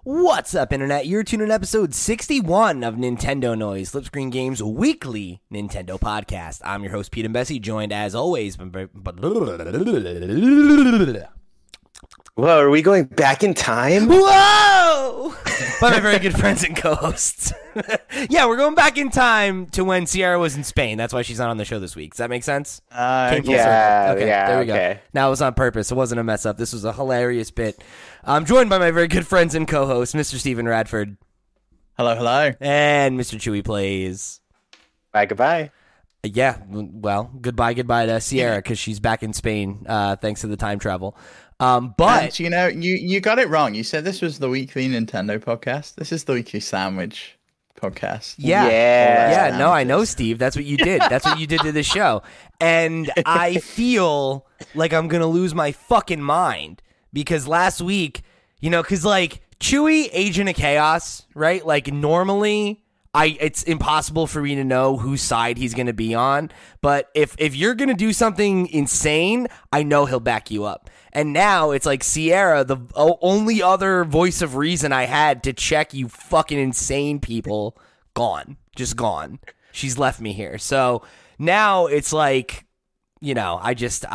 What's up, Internet? You're tuning in episode 61 of Nintendo Noise, Flipscreen Games' weekly Nintendo podcast. I'm your host, Pete and Bessie, joined as always by... Whoa, are we going back in time? Whoa! By my very good friends and co-hosts. Yeah, we're going back in time to when Sierra was in Spain. That's why she's not on the show this week. Does that make sense? Yeah, there we go. okay. Now, it was on purpose. It wasn't a mess up. This was a hilarious bit. I'm joined by my very good friends and co-hosts, Mr. Stephen Radford. Hello, hello. And Mr. Chewy Plays. Bye, goodbye. Yeah, well, goodbye to Sierra because she's back in Spain thanks to the time travel. But and, you know, you got it wrong. You said this was the weekly Nintendo podcast. This is the weekly sandwich podcast. Yeah. No, I know, Steve. That's what you did. That's what you did to the show. And I feel like I'm gonna lose my fucking mind because last week, you know, because like Chewy, Agent of Chaos, right? Like normally, it's impossible for me to know whose side he's gonna be on. But if you're gonna do something insane, I know he'll back you up. And now it's like Sierra, the only other voice of reason I had to check you fucking insane people, gone. Just gone. She's left me here. So now it's like, you know, this is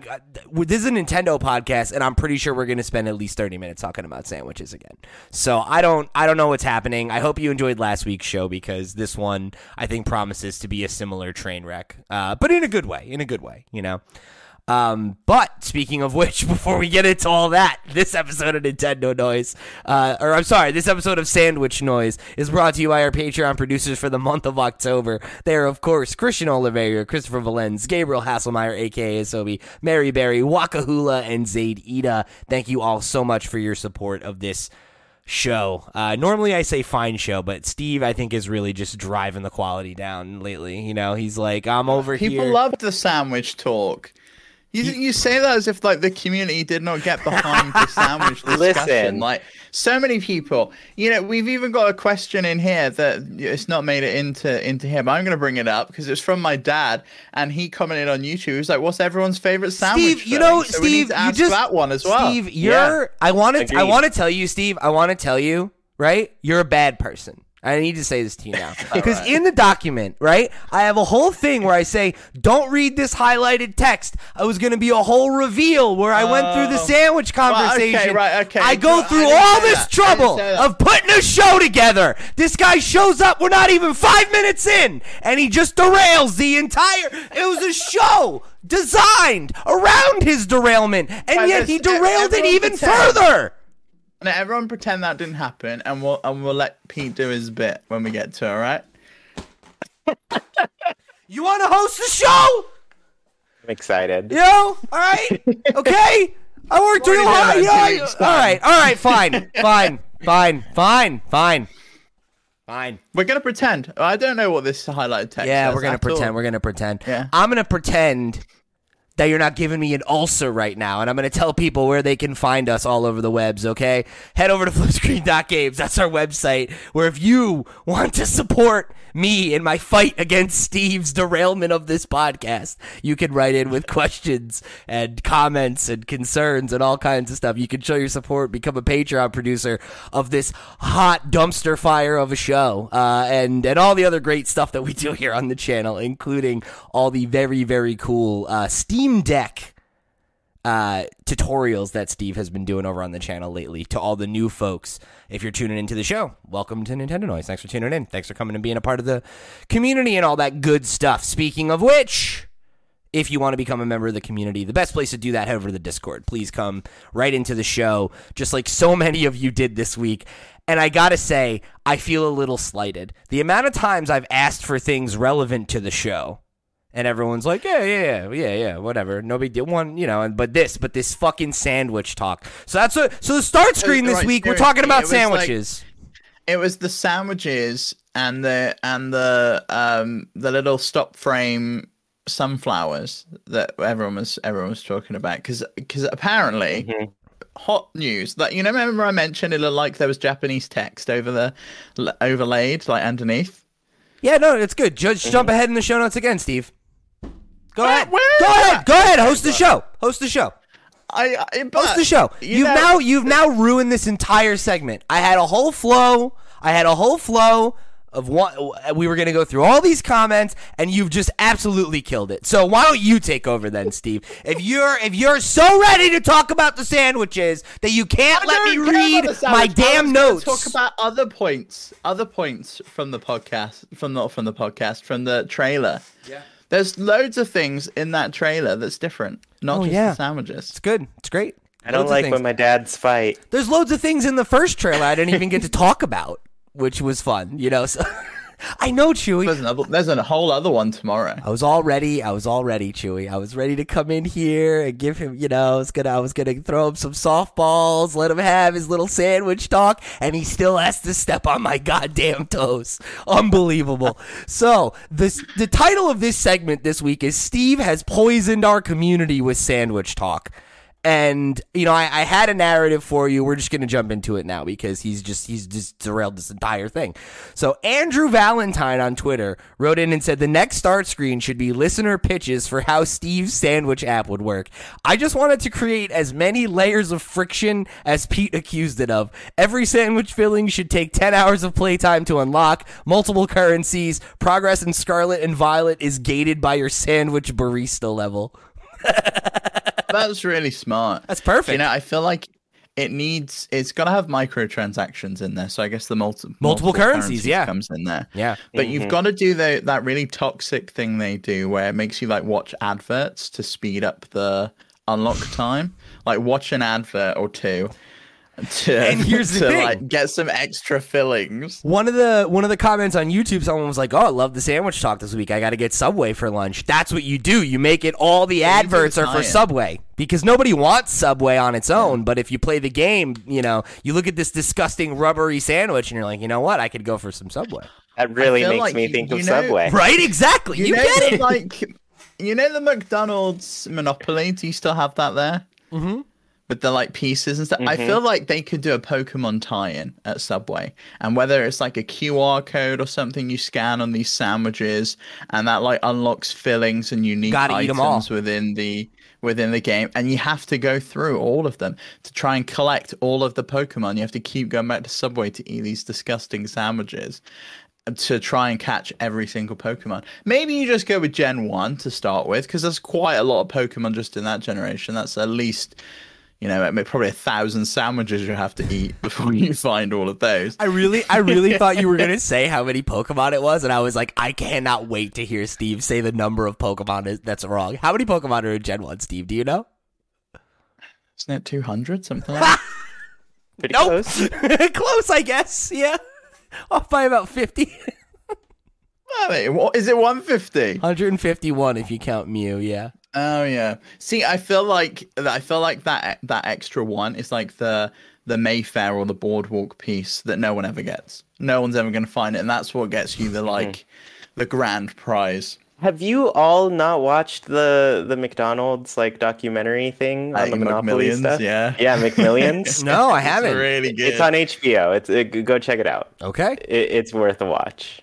a Nintendo podcast, and I'm pretty sure we're going to spend at least 30 minutes talking about sandwiches again. So I don't know what's happening. I hope you enjoyed last week's show because this one, I think, promises to be a similar train wreck, but in a good way, you know. But speaking of which, before we get into all that, this episode of Nintendo Noise, this episode of Sandwich Noise is brought to you by our Patreon producers for the month of October. They are, of course, Christian Oliveira, Christopher Valenz, Gabriel Hasselmeyer, aka Asobi, Mary Berry, Wakahula, and Zaid Ida. Thank you all so much for your support of this show. Normally I say fine show, but Steve, I think, is really just driving the quality down lately. You know, he's like, I'm over here. People loved the sandwich talk. You say that as if like the community did not get behind the sandwich discussion. Listen. Like so many people, you know, we've even got a question in here that it's not made it into here, but I'm going to bring it up because it's from my dad, and he commented on YouTube. He was like, "What's everyone's favorite sandwich?" Steve, you know, so we need to ask that one as well. Steve, I want to tell you, Steve. I want to tell you, right? You're a bad person. I need to say this to you now. Because in the document, right, I have a whole thing where I say, don't read this highlighted text. I was going to be a whole reveal where I went through the sandwich conversation. Okay. I go through all this trouble of putting a show together. This guy shows up. We're not even 5 minutes in. And he just derails the entire... It was a show designed around his derailment. And yet he derailed it even further. Now everyone pretend that didn't happen, and we'll let Pete do his bit when we get to it, all right? You want to host the show? I'm excited. You know? All right? Okay? I worked real hard. All right, fine. We're going to pretend. I don't know what this highlighted text is. Yeah, we're going to pretend. Yeah. I'm going to pretend that you're not giving me an ulcer right now, and I'm going to tell people where they can find us all over the webs, okay? Head over to flipscreen.games. That's our website, where if you want to support me in my fight against Steve's derailment of this podcast, you can write in with questions and comments and concerns and all kinds of stuff. You can show your support, become a Patreon producer of this hot dumpster fire of a show, and all the other great stuff that we do here on the channel, including all the very, very cool Steam Deck tutorials that Steve has been doing over on the channel lately. To all the new folks, if you're tuning into the show, welcome to Nintendo Noise. Thanks for tuning in. Thanks for coming and being a part of the community and all that good stuff. Speaking of which, if you want to become a member of the community, the best place to do that, head over to the Discord. Please come right into the show, just like so many of you did this week. And I gotta say, I feel a little slighted. The amount of times I've asked for things relevant to the show, and everyone's like, yeah, whatever, no big deal. One, you know, but this fucking sandwich talk. So so the start screen this week, we're talking about sandwiches. It was the sandwiches and the little stop frame sunflowers that everyone was talking about because apparently hot news that, you know, remember I mentioned it looked like there was Japanese text overlaid like underneath. Yeah, no, it's good. Just jump ahead in the show notes again, Steve. Go ahead. Host the show. Host the show. You've now ruined this entire segment. I had a whole flow of what we were going to go through all these comments, and you've just absolutely killed it. So why don't you take over then, Steve? If you're so ready to talk about the sandwiches that you can't let me read my damn notes. Talk about other points from the podcast, from the trailer. Yeah. There's loads of things in that trailer that's different, not just the sandwiches. It's good. It's great. I don't like when my dads fight. There's loads of things in the first trailer I didn't even get to talk about, which was fun, So I know, Chewy. There's a whole other one tomorrow. I was all ready, Chewy. I was ready to come in here and give him, I was gonna throw him some softballs, let him have his little sandwich talk, and he still has to step on my goddamn toes. Unbelievable. So the title of this segment this week is Steve has poisoned our community with sandwich talk. And, I had a narrative for you. We're just going to jump into it now because he's just derailed this entire thing. So Andrew Valentine on Twitter wrote in and said the next start screen should be listener pitches for how Steve's sandwich app would work. I just wanted to create as many layers of friction as Pete accused it of. Every sandwich filling should take 10 hours of playtime to unlock, multiple currencies, progress in Scarlet and Violet is gated by your sandwich barista level. That's really smart. That's perfect. I feel like it's got to have microtransactions in there. So I guess the multiple currencies comes in there. Yeah. But you've got to do that really toxic thing they do where it makes you watch adverts to speed up the unlock time. Watch an advert or two. And here's the thing. Get some extra fillings. One of the comments on YouTube, someone was like, "Oh, I love the sandwich talk this week. I got to get Subway for lunch." That's what you do. You make it all the adverts are for Subway because nobody wants Subway on its own. But if you play the game, you look at this disgusting rubbery sandwich and you're like, you know what? I could go for some Subway. That really makes me think of Subway. Right? Exactly. You get it. The McDonald's Monopoly. Do you still have that there? Mm-hmm. With the pieces and stuff. I feel like they could do a Pokemon tie-in at Subway, and whether it's a QR code or something you scan on these sandwiches, and that unlocks fillings and unique items within the game, and you have to go through all of them to try and collect all of the Pokemon. You have to keep going back to Subway to eat these disgusting sandwiches to try and catch every single Pokemon. Maybe you just go with Gen 1 to start with, because there's quite a lot of Pokemon just in that generation. That's at least probably 1,000 sandwiches you have to eat before you find all of those. I really thought you were going to say how many Pokemon it was, and I was like, I cannot wait to hear Steve say the number of Pokemon that's wrong. How many Pokemon are in Gen 1, Steve? Do you know? Isn't it 200, something like that? Pretty close. Close, I guess, yeah. Off by about 50. What is it, 150? 151 if you count Mew, yeah. Oh yeah. See, I feel like that extra one is the Mayfair or the Boardwalk piece that no one ever gets. No one's ever going to find it, and that's what gets you the grand prize. Have you all not watched the McDonald's documentary thing on the Monopoly stuff? Yeah, McMillions. No, I haven't. It's really good. It's on HBO. Go check it out. Okay, it's worth a watch.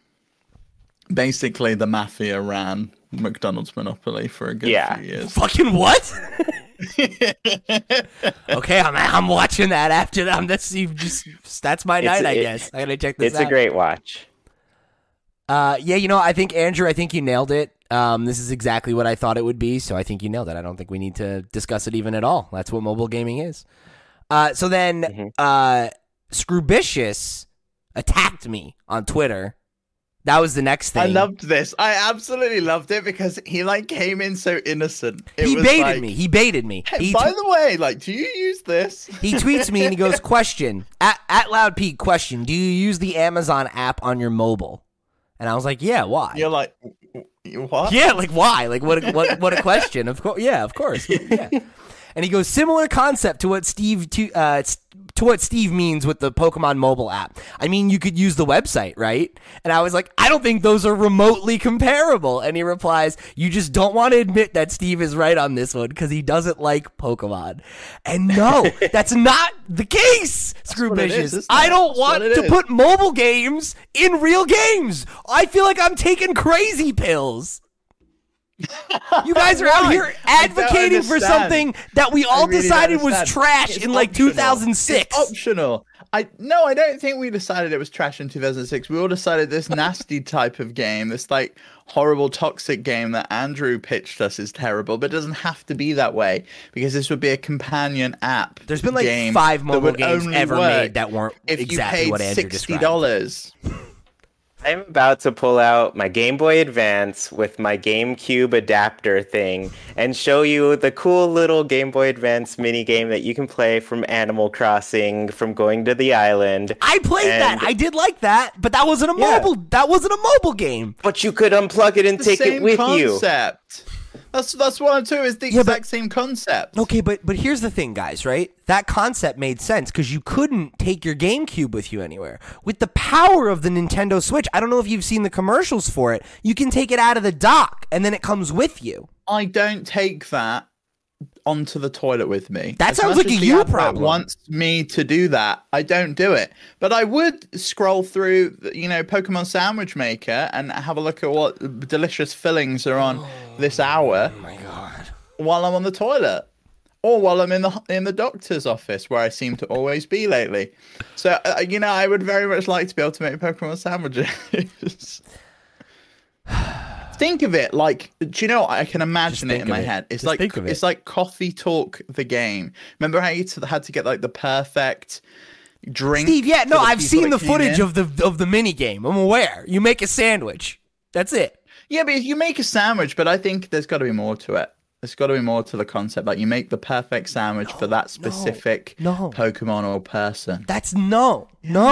Basically, the mafia ran McDonald's Monopoly for a good few years. Fucking what? Okay, I'm watching that after that. That's my night, I guess. I gotta check this out. It's a great watch. I think Andrew, you nailed it. This is exactly what I thought it would be, so I think you nailed it. I don't think we need to discuss it even at all. That's what mobile gaming is. So then, Scrubicious attacked me on Twitter. That was the next thing. I loved this. I absolutely loved it because he came in so innocent. He baited me. Hey, by the way, do you use this? He tweets me and he goes, question, at Loud Pete, question, do you use the Amazon app on your mobile? And I was like, yeah, why? You're like, what? Yeah, why? What a question. Of course. Yeah, of course. Yeah. And he goes, similar concept to what Steve means with the Pokemon mobile app. I mean, you could use the website, right? And I was like, I don't think those are remotely comparable. And he replies, you just don't want to admit that Steve is right on this one because he doesn't like Pokemon. And no, that's not the case, Screwbicious. I don't want to put mobile games in real games. I feel like I'm taking crazy pills. You guys are out here advocating for something that we all decided was trash in like 2006. It's optional. I don't think we decided it was trash in 2006. We all decided this nasty type of game, this like horrible toxic game that Andrew pitched us is terrible, but it doesn't have to be that way because this would be a companion app. There's been like 5 mobile games ever made that weren't exactly what Andrew described. $60. I'm about to pull out my Game Boy Advance with my GameCube adapter thing and show you the cool little Game Boy Advance mini game that you can play from Animal Crossing, from going to the island. I played that. I did like that, but that wasn't a mobile. That wasn't a mobile game. But you could unplug it and take it with you. That's 1 and 2 is the exact same concept. Okay, but here's the thing, guys, right? That concept made sense because you couldn't take your GameCube with you anywhere. With the power of the Nintendo Switch, I don't know if you've seen the commercials for it, you can take it out of the dock and then it comes with you. I don't take that onto the toilet with me. That sounds like a you problem. Wants me to do that, I don't do it. But I would scroll through, Pokemon Sandwich Maker and have a look at what delicious fillings are on this hour. Oh my god! While I'm on the toilet, or while I'm in the doctor's office, where I seem to always be lately. So I would very much like to be able to make Pokemon sandwiches. Think of it like, do you know? I can imagine it in my head. It's like Coffee Talk the game. Remember how you had to get like the perfect drink? Steve, I've seen the footage of the mini game. I'm aware. You make a sandwich. That's it. Yeah, but you make a sandwich, but I think there's got to be more to it. There's got to be more to the concept. Like you make the perfect sandwich for that specific Pokemon or person. That's no.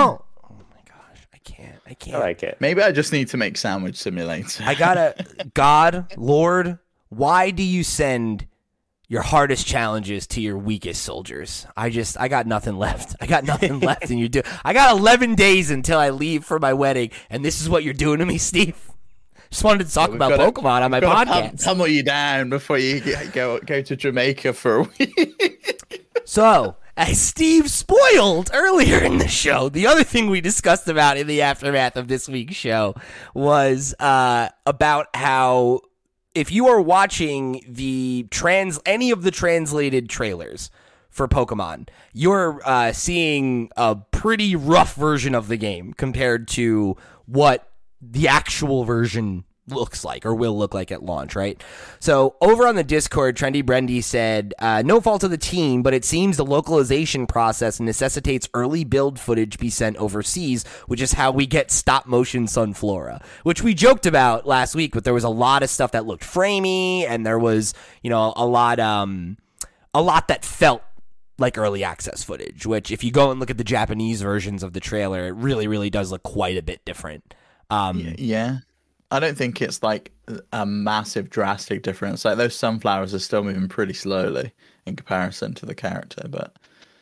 I can't. I like it. Maybe I just need to make Sandwich Simulator. I gotta, Lord, why do you send your hardest challenges to your weakest soldiers? I got nothing left. I got 11 days until I leave for my wedding, and this is what you're doing to me, Steve. Just wanted to talk about Pokemon on my podcast. Pummel you down before you go to Jamaica for a week. So, as Steve spoiled earlier in the show, the other thing we discussed about in the aftermath of this week's show was about how if you are watching any of the translated trailers for Pokemon, you're seeing a pretty rough version of the game compared to what the actual version looks like or will look like at launch, right? So over on the Discord, Trendy Brendy said, no fault of the team, but it seems the localization process necessitates early build footage be sent overseas, which is how we get stop motion Sunflora, which we joked about last week, but there was a lot of stuff that looked framey and there was, a lot that felt like early access footage, which if you go and look at the Japanese versions of the trailer, it really, really does look quite a bit different. Yeah. I don't think it's like a massive drastic difference. Like those sunflowers are still moving pretty slowly in comparison to the character, but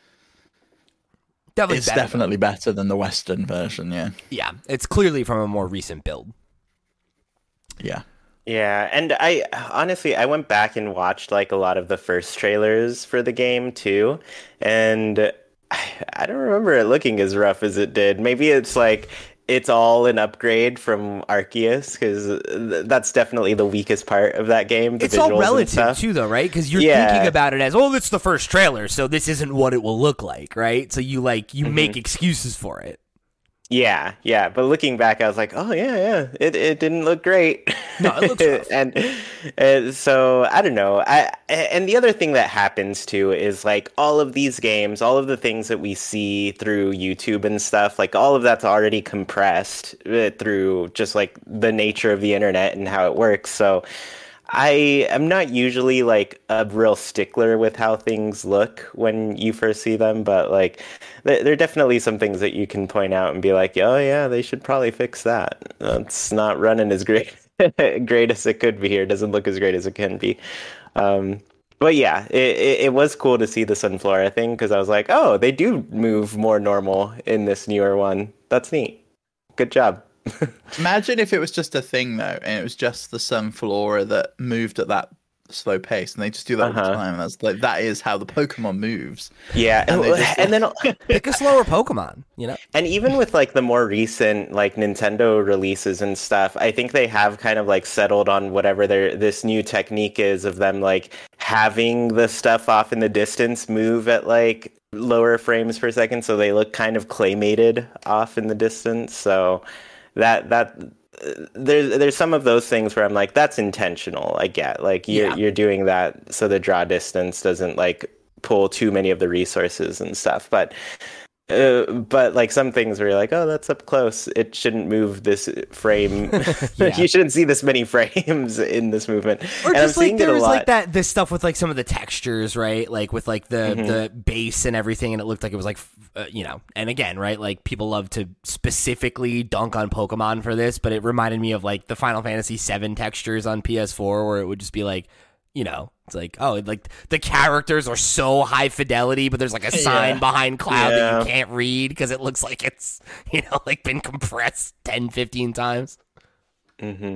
definitely better than the Western version. Yeah, it's clearly from a more recent build. Yeah, and I went back and watched like a lot of the first trailers for the game too, and I don't remember it looking as rough as it did. Maybe it's like it's all an upgrade from Arceus, because that's definitely the weakest part of that game. It's all relative too, though, right? Because you're thinking about it as, it's the first trailer, so this isn't what it will look like, right? So you make excuses for it. Yeah, but looking back, I was like, it didn't look great. No, it looks rough. and so, I don't know. And the other thing that happens, too, is, like, all of these games, all of the things that we see through YouTube and stuff, like, all of that's already compressed through just, like, the nature of the internet and how it works. So I am not usually, like, a real stickler with how things look when you first see them, but, like, there are definitely some things that you can point out and be like, oh, yeah, they should probably fix that. It's not running as great as it could be, or doesn't look as great as it can be. But, yeah, it was cool to see the Sunflora thing, because I was like, oh, they do move more normal in this newer one. That's neat. Good job. Imagine if it was just a thing, though, and it was just the Sunflora that moved at that slow pace, and they just do that all the time. That's like that is how the Pokemon moves. Yeah, and then pick a slower Pokemon, you know. And even with like the more recent like Nintendo releases and stuff, I think they have kind of like settled on whatever this new technique is of them like having the stuff off in the distance move at like lower frames per second, so they look kind of claymated off in the distance. So that there's some of those things where I'm like, that's intentional. I get like you're doing that so the draw distance doesn't like pull too many of the resources and stuff, but like some things where you're like, oh, that's up close, it shouldn't move this frame. You shouldn't see this many frames in this movement. Or and just I'm like there was lot. like this stuff with like some of the textures, right? Like with like the base and everything, and it looked like it was like you know. And again, right, like people love to specifically dunk on Pokemon for this, but it reminded me of like the Final Fantasy VII textures on PS4, where it would just be like, you know, it's like, oh, like the characters are so high fidelity, but there's like a sign behind Cloud that you can't read because it looks like it's, you know, like been compressed 10, 15 times. Mm-hmm.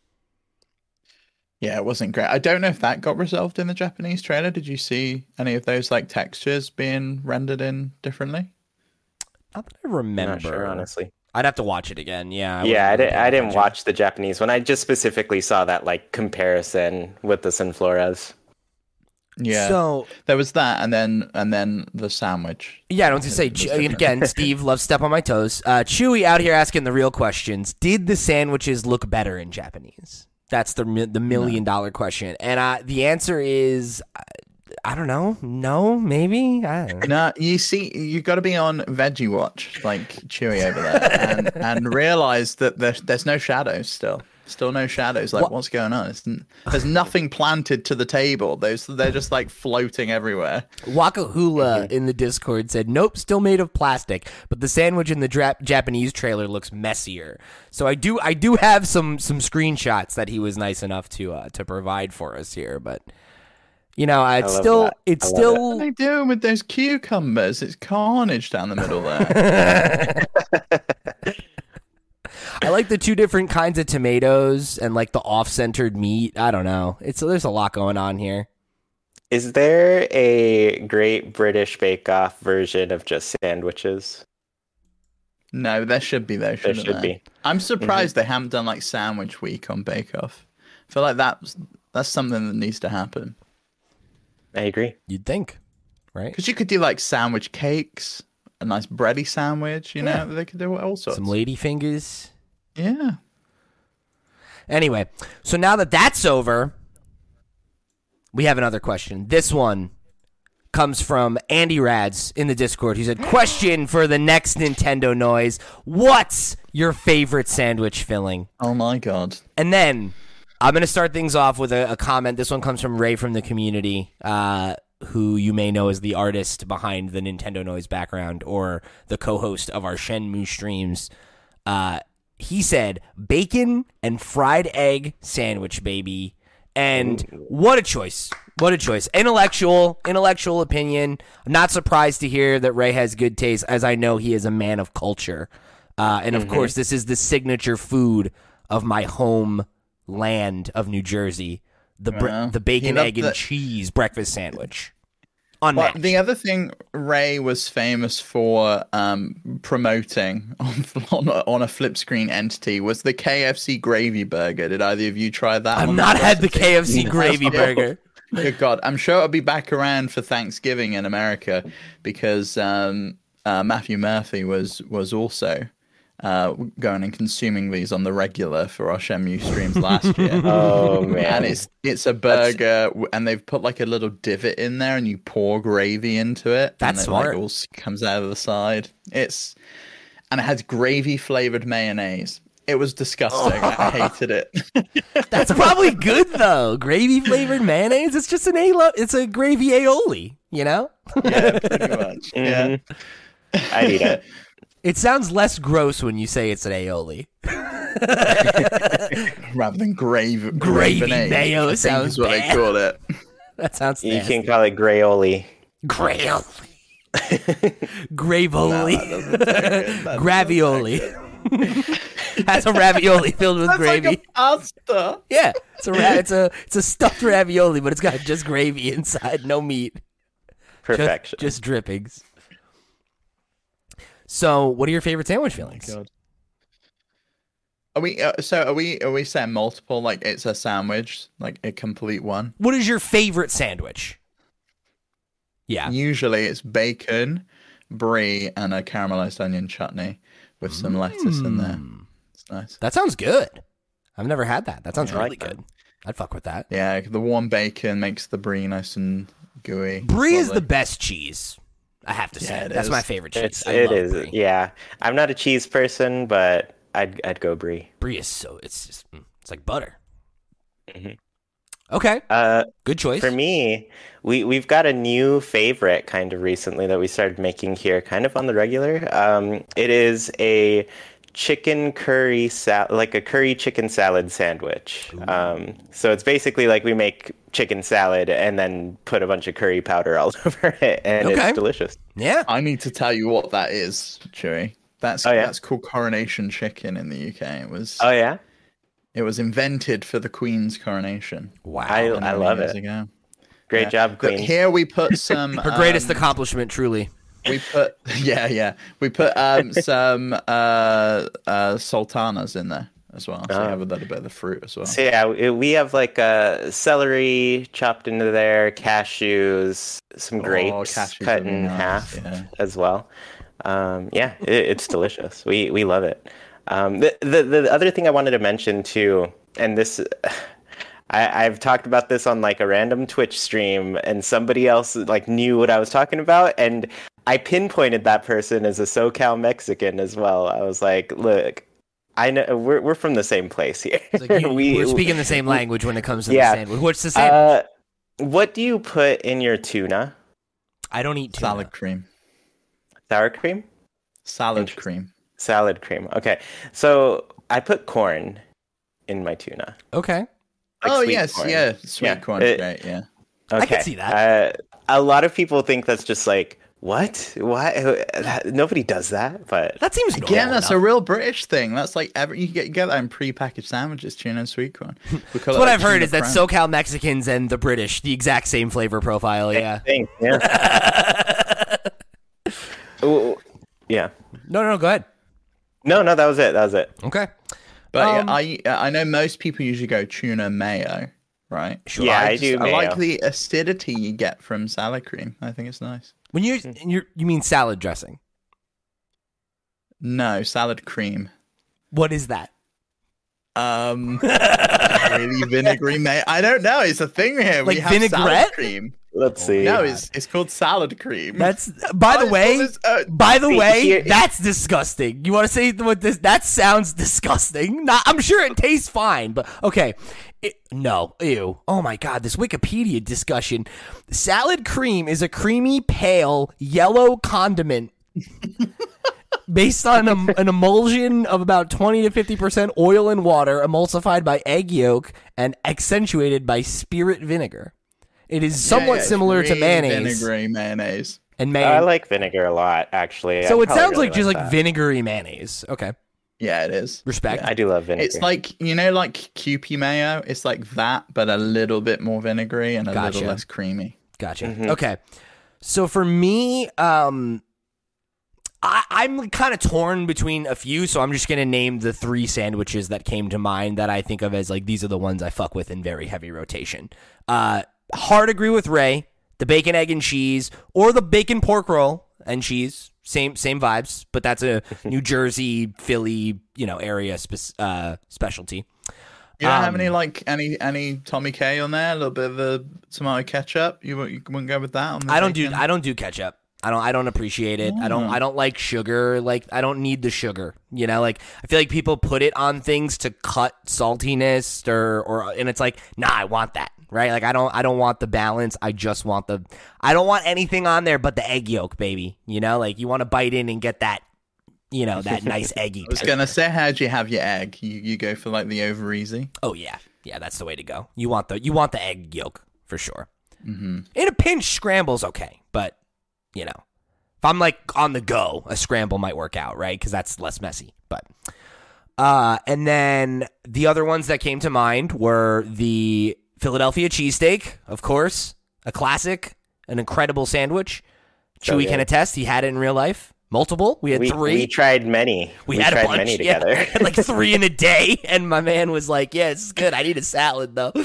Yeah, it wasn't great. I don't know if that got resolved in the Japanese trailer. Did you see any of those like textures being rendered in differently? Not that I remember. Not sure, honestly. I'd have to watch it again. Yeah. I didn't watch the Japanese one. I just specifically saw that like comparison with the Sunfloras. Yeah. So there was that, and then the sandwich. Yeah, I was gonna say again. Steve loves step on my toes. Chewy out here asking the real questions. Did the sandwiches look better in Japanese? That's the $1 million question, and the answer is, I don't know. No, maybe. I don't know. No, you see, you got to be on Veggie Watch, like Chewy over there, and realize that there's no shadows still no shadows. Like, what's going on? There's nothing planted to the table. They're just like floating everywhere. Waka Hula in the Discord said, "Nope, still made of plastic, but the sandwich in the Japanese trailer looks messier." So I do have some screenshots that he was nice enough to provide for us here, but. You know, it's still. What are they doing with those cucumbers? It's carnage down the middle there. I like the two different kinds of tomatoes and like the off-centered meat. I don't know. There's a lot going on here. Is there a Great British Bake Off version of just sandwiches? No, there should be though. There should be. I'm surprised they haven't done like Sandwich Week on Bake Off. I feel like that's something that needs to happen. I agree. You'd think, right? Because you could do like sandwich cakes, a nice bready sandwich, you know, they could do all sorts. Some lady fingers. Yeah. Anyway, so now that that's over, we have another question. This one comes from Andy Rads in the Discord. He said, question for the next Nintendo Noise. What's your favorite sandwich filling? Oh my God. And then I'm going to start things off with a comment. This one comes from Ray from the community, who you may know as the artist behind the Nintendo Noise background or the co-host of our Shenmue streams. He said, bacon and fried egg sandwich, baby. And what a choice. What a choice. Intellectual opinion. I'm not surprised to hear that Ray has good taste, as I know he is a man of culture. And of course, this is the signature food of my home land of New Jersey, the bacon, egg, and cheese breakfast sandwich. Unmatched. Well, the other thing Ray was famous for promoting on a flip screen entity was the KFC gravy burger. Did either of you try that? I've not had the KFC gravy burger. Good God. I'm sure it'll be back around for Thanksgiving in America because Matthew Murphy was also going and consuming these on the regular for our Shenmue streams last year. Oh man! And it's a burger, and they've put like a little divot in there, and you pour gravy into it. That's and smart. Like, all comes out of the side. And it has gravy flavored mayonnaise. It was disgusting. I hated it. That's probably good though. Gravy flavored mayonnaise. It's just it's a gravy aioli. You know? Yeah, pretty much. Yeah, I'd eat it. It sounds less gross when you say it's an aioli. Rather than gravy mayo sounds what bad. They call it. That sounds You nasty. can call it graioli. Graioli. Gravoli. No, Gravioli. has a ravioli filled with That's gravy. like a pasta. Yeah, it's a stuffed ravioli, but it's got just gravy inside, no meat. Perfection. Just drippings. So, what are your favorite sandwich fillings? God. Are we saying multiple? Like it's a sandwich, like a complete one. What is your favorite sandwich? Yeah. Usually it's bacon, brie, and a caramelized onion chutney with some lettuce in there. It's nice. That sounds good. I've never had that. That sounds I like really that. good. I'd fuck with that. Yeah, the warm bacon makes the brie nice and gooey. Brie is Lovely. the best cheese. I have to say. Yeah, it That's is. my favorite cheese. It love is. Brie. Yeah. I'm not a cheese person, but I'd go brie. Brie is it's like butter. Mhm. Okay. Good choice. For me, we've got a new favorite kind of recently that we started making here, kind of on the regular. It is a chicken curry like a curry chicken salad sandwich. So it's basically like we make chicken salad and then put a bunch of curry powder all over it, and Okay. it's delicious. Yeah. I need to tell you what that is, Chewy. That's yeah? that's called coronation chicken in the UK. Oh yeah, It was invented for the Queen's coronation. Wow. I love years it. ago. Great job, Look, Queen. here we put some. Her greatest accomplishment, truly. We put we put some sultanas in there as well. So you have a little bit of the fruit as well. So yeah, we have like celery chopped into there, cashews, some grapes cashews cut would be in nice, half yeah. as well. It's delicious. We love it. The other thing I wanted to mention too, and this, I've talked about this on like a random Twitch stream, and somebody else like knew what I was talking about, and I pinpointed that person as a SoCal Mexican as well. I was like, look, I know we're from the same place here. It's like we're speaking the same language when it comes to Yeah. the sandwich. What's the sandwich? What do you put in your tuna? I don't eat tuna. Salad cream. Sour cream? Salad cream. Salad cream. Okay. So I put corn in my tuna. Okay. Like sweet corn. Yeah. Sweet Yeah, corn. Great. Yeah. Okay. I can see that. A lot of people think that's just like, what? Why? Nobody does that, but That seems normal Again, that's enough. a real British thing. That's like you get that in pre-packaged sandwiches, tuna and sweet corn. That's what I've heard is that SoCal Mexicans and the British, the exact same flavor profile. Yeah. thing. Yeah. Ooh, yeah. No, go ahead. No, that was it. Okay. But I know most people usually go tuna mayo, right? Sure. Yeah, I do I like mayo. the acidity you get from salad cream. I think it's nice. When you mean salad dressing? No, salad cream. What is that? Really vinegary mayo. I don't know. It's a thing here. Like we have vinaigrette? salad cream. Let's see. No, it's called salad cream. That's by the See, way, here- that's disgusting. You want to say what this? That sounds disgusting. I'm sure it tastes fine, but okay. No, ew. Oh my god, this Wikipedia discussion. Salad cream is a creamy, pale, yellow condiment based on an emulsion of about 20 to 50% oil and water, emulsified by egg yolk and accentuated by spirit vinegar. It is somewhat it's similar to really mayonnaise Vinegary mayonnaise. and I mayonnaise. like vinegar a lot, actually. So I it probably sounds really like just like that. vinegary mayonnaise. Okay, Yeah, it is. respect. I do love vinegar. It's like, like Kewpie mayo. It's like that, but a little bit more vinegary and a Gotcha. little less creamy. Gotcha. Mm-hmm. Okay, so for me, I'm kind of torn between a few. So I'm just gonna name the 3 sandwiches that came to mind that I think of as like these are the ones I fuck with in very heavy rotation. Hard agree with Ray. The bacon, egg, and cheese, or the bacon pork roll and cheese. Same vibes, but that's a New Jersey, Philly, area specialty. You don't have any Tommy K on there? A little bit of the tomato ketchup? You wouldn't go with that? On the I don't do ketchup. I don't appreciate it. I don't like sugar. Like I don't need the sugar. Like I feel like people put it on things to cut saltiness and it's like, nah, I want that. Right? Like I don't want the balance. I just want I don't want anything on there but the egg yolk, baby. Like you want to bite in and get that, that nice eggy. I was going to say, how'd you have your egg? You go for like the over easy? Oh yeah. Yeah, that's the way to go. You want the egg yolk for sure. Mm-hmm. In a pinch, scramble's okay, but if I'm like on the go, a scramble might work out, right? Because that's less messy. But And then the other ones that came to mind were the Philadelphia cheesesteak, of course, a classic, an incredible sandwich. Chewy can attest. He had it in real life. Multiple. We had 3. We tried many. We had tried a bunch many together. Yeah, had like 3 in a day, and my man was like, "Yeah, it's good. I need a salad though."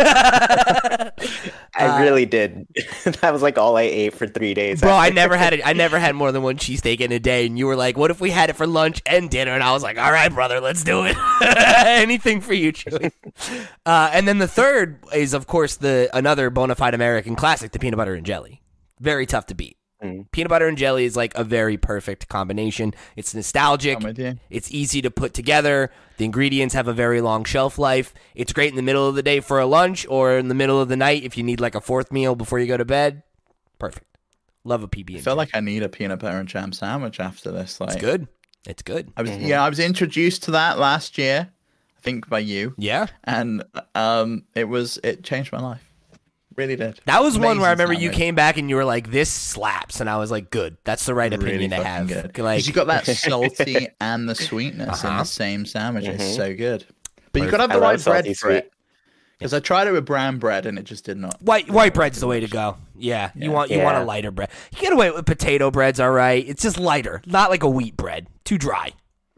I really did. That was like all I ate for 3 days. Bro, I never had more than one cheesesteak in a day, and you were like, "What if we had it for lunch and dinner?" And I was like, "All right, brother, let's do it. Anything for you, Chewy." And then the third is, of course, another bona fide American classic, the peanut butter and jelly. Very tough to beat. Peanut butter and jelly is like a very perfect combination. It's nostalgic. It's easy to put together. The ingredients have a very long shelf life. It's great in the middle of the day for a lunch or in the middle of the night if you need like a 4th meal before you go to bed. Perfect. Love a PB&J. I feel like I need a peanut butter and jam sandwich after this. Like, it's good. It's good. I was introduced to that last year, I think by you. Yeah. And it changed my life. Really did. That was one where I remember you came back and you were like, "This slaps," and I was like, "Good, that's the right opinion to have." Good. Like, you got that salty and the sweetness in the same sandwich. It's so good. But you got to have the right bread for it. Because I tried it with brown bread and it just did not. White bread's the way to go. Yeah, you want a lighter bread. You get away with potato bread's all right. It's just lighter, not like a wheat bread. Too dry.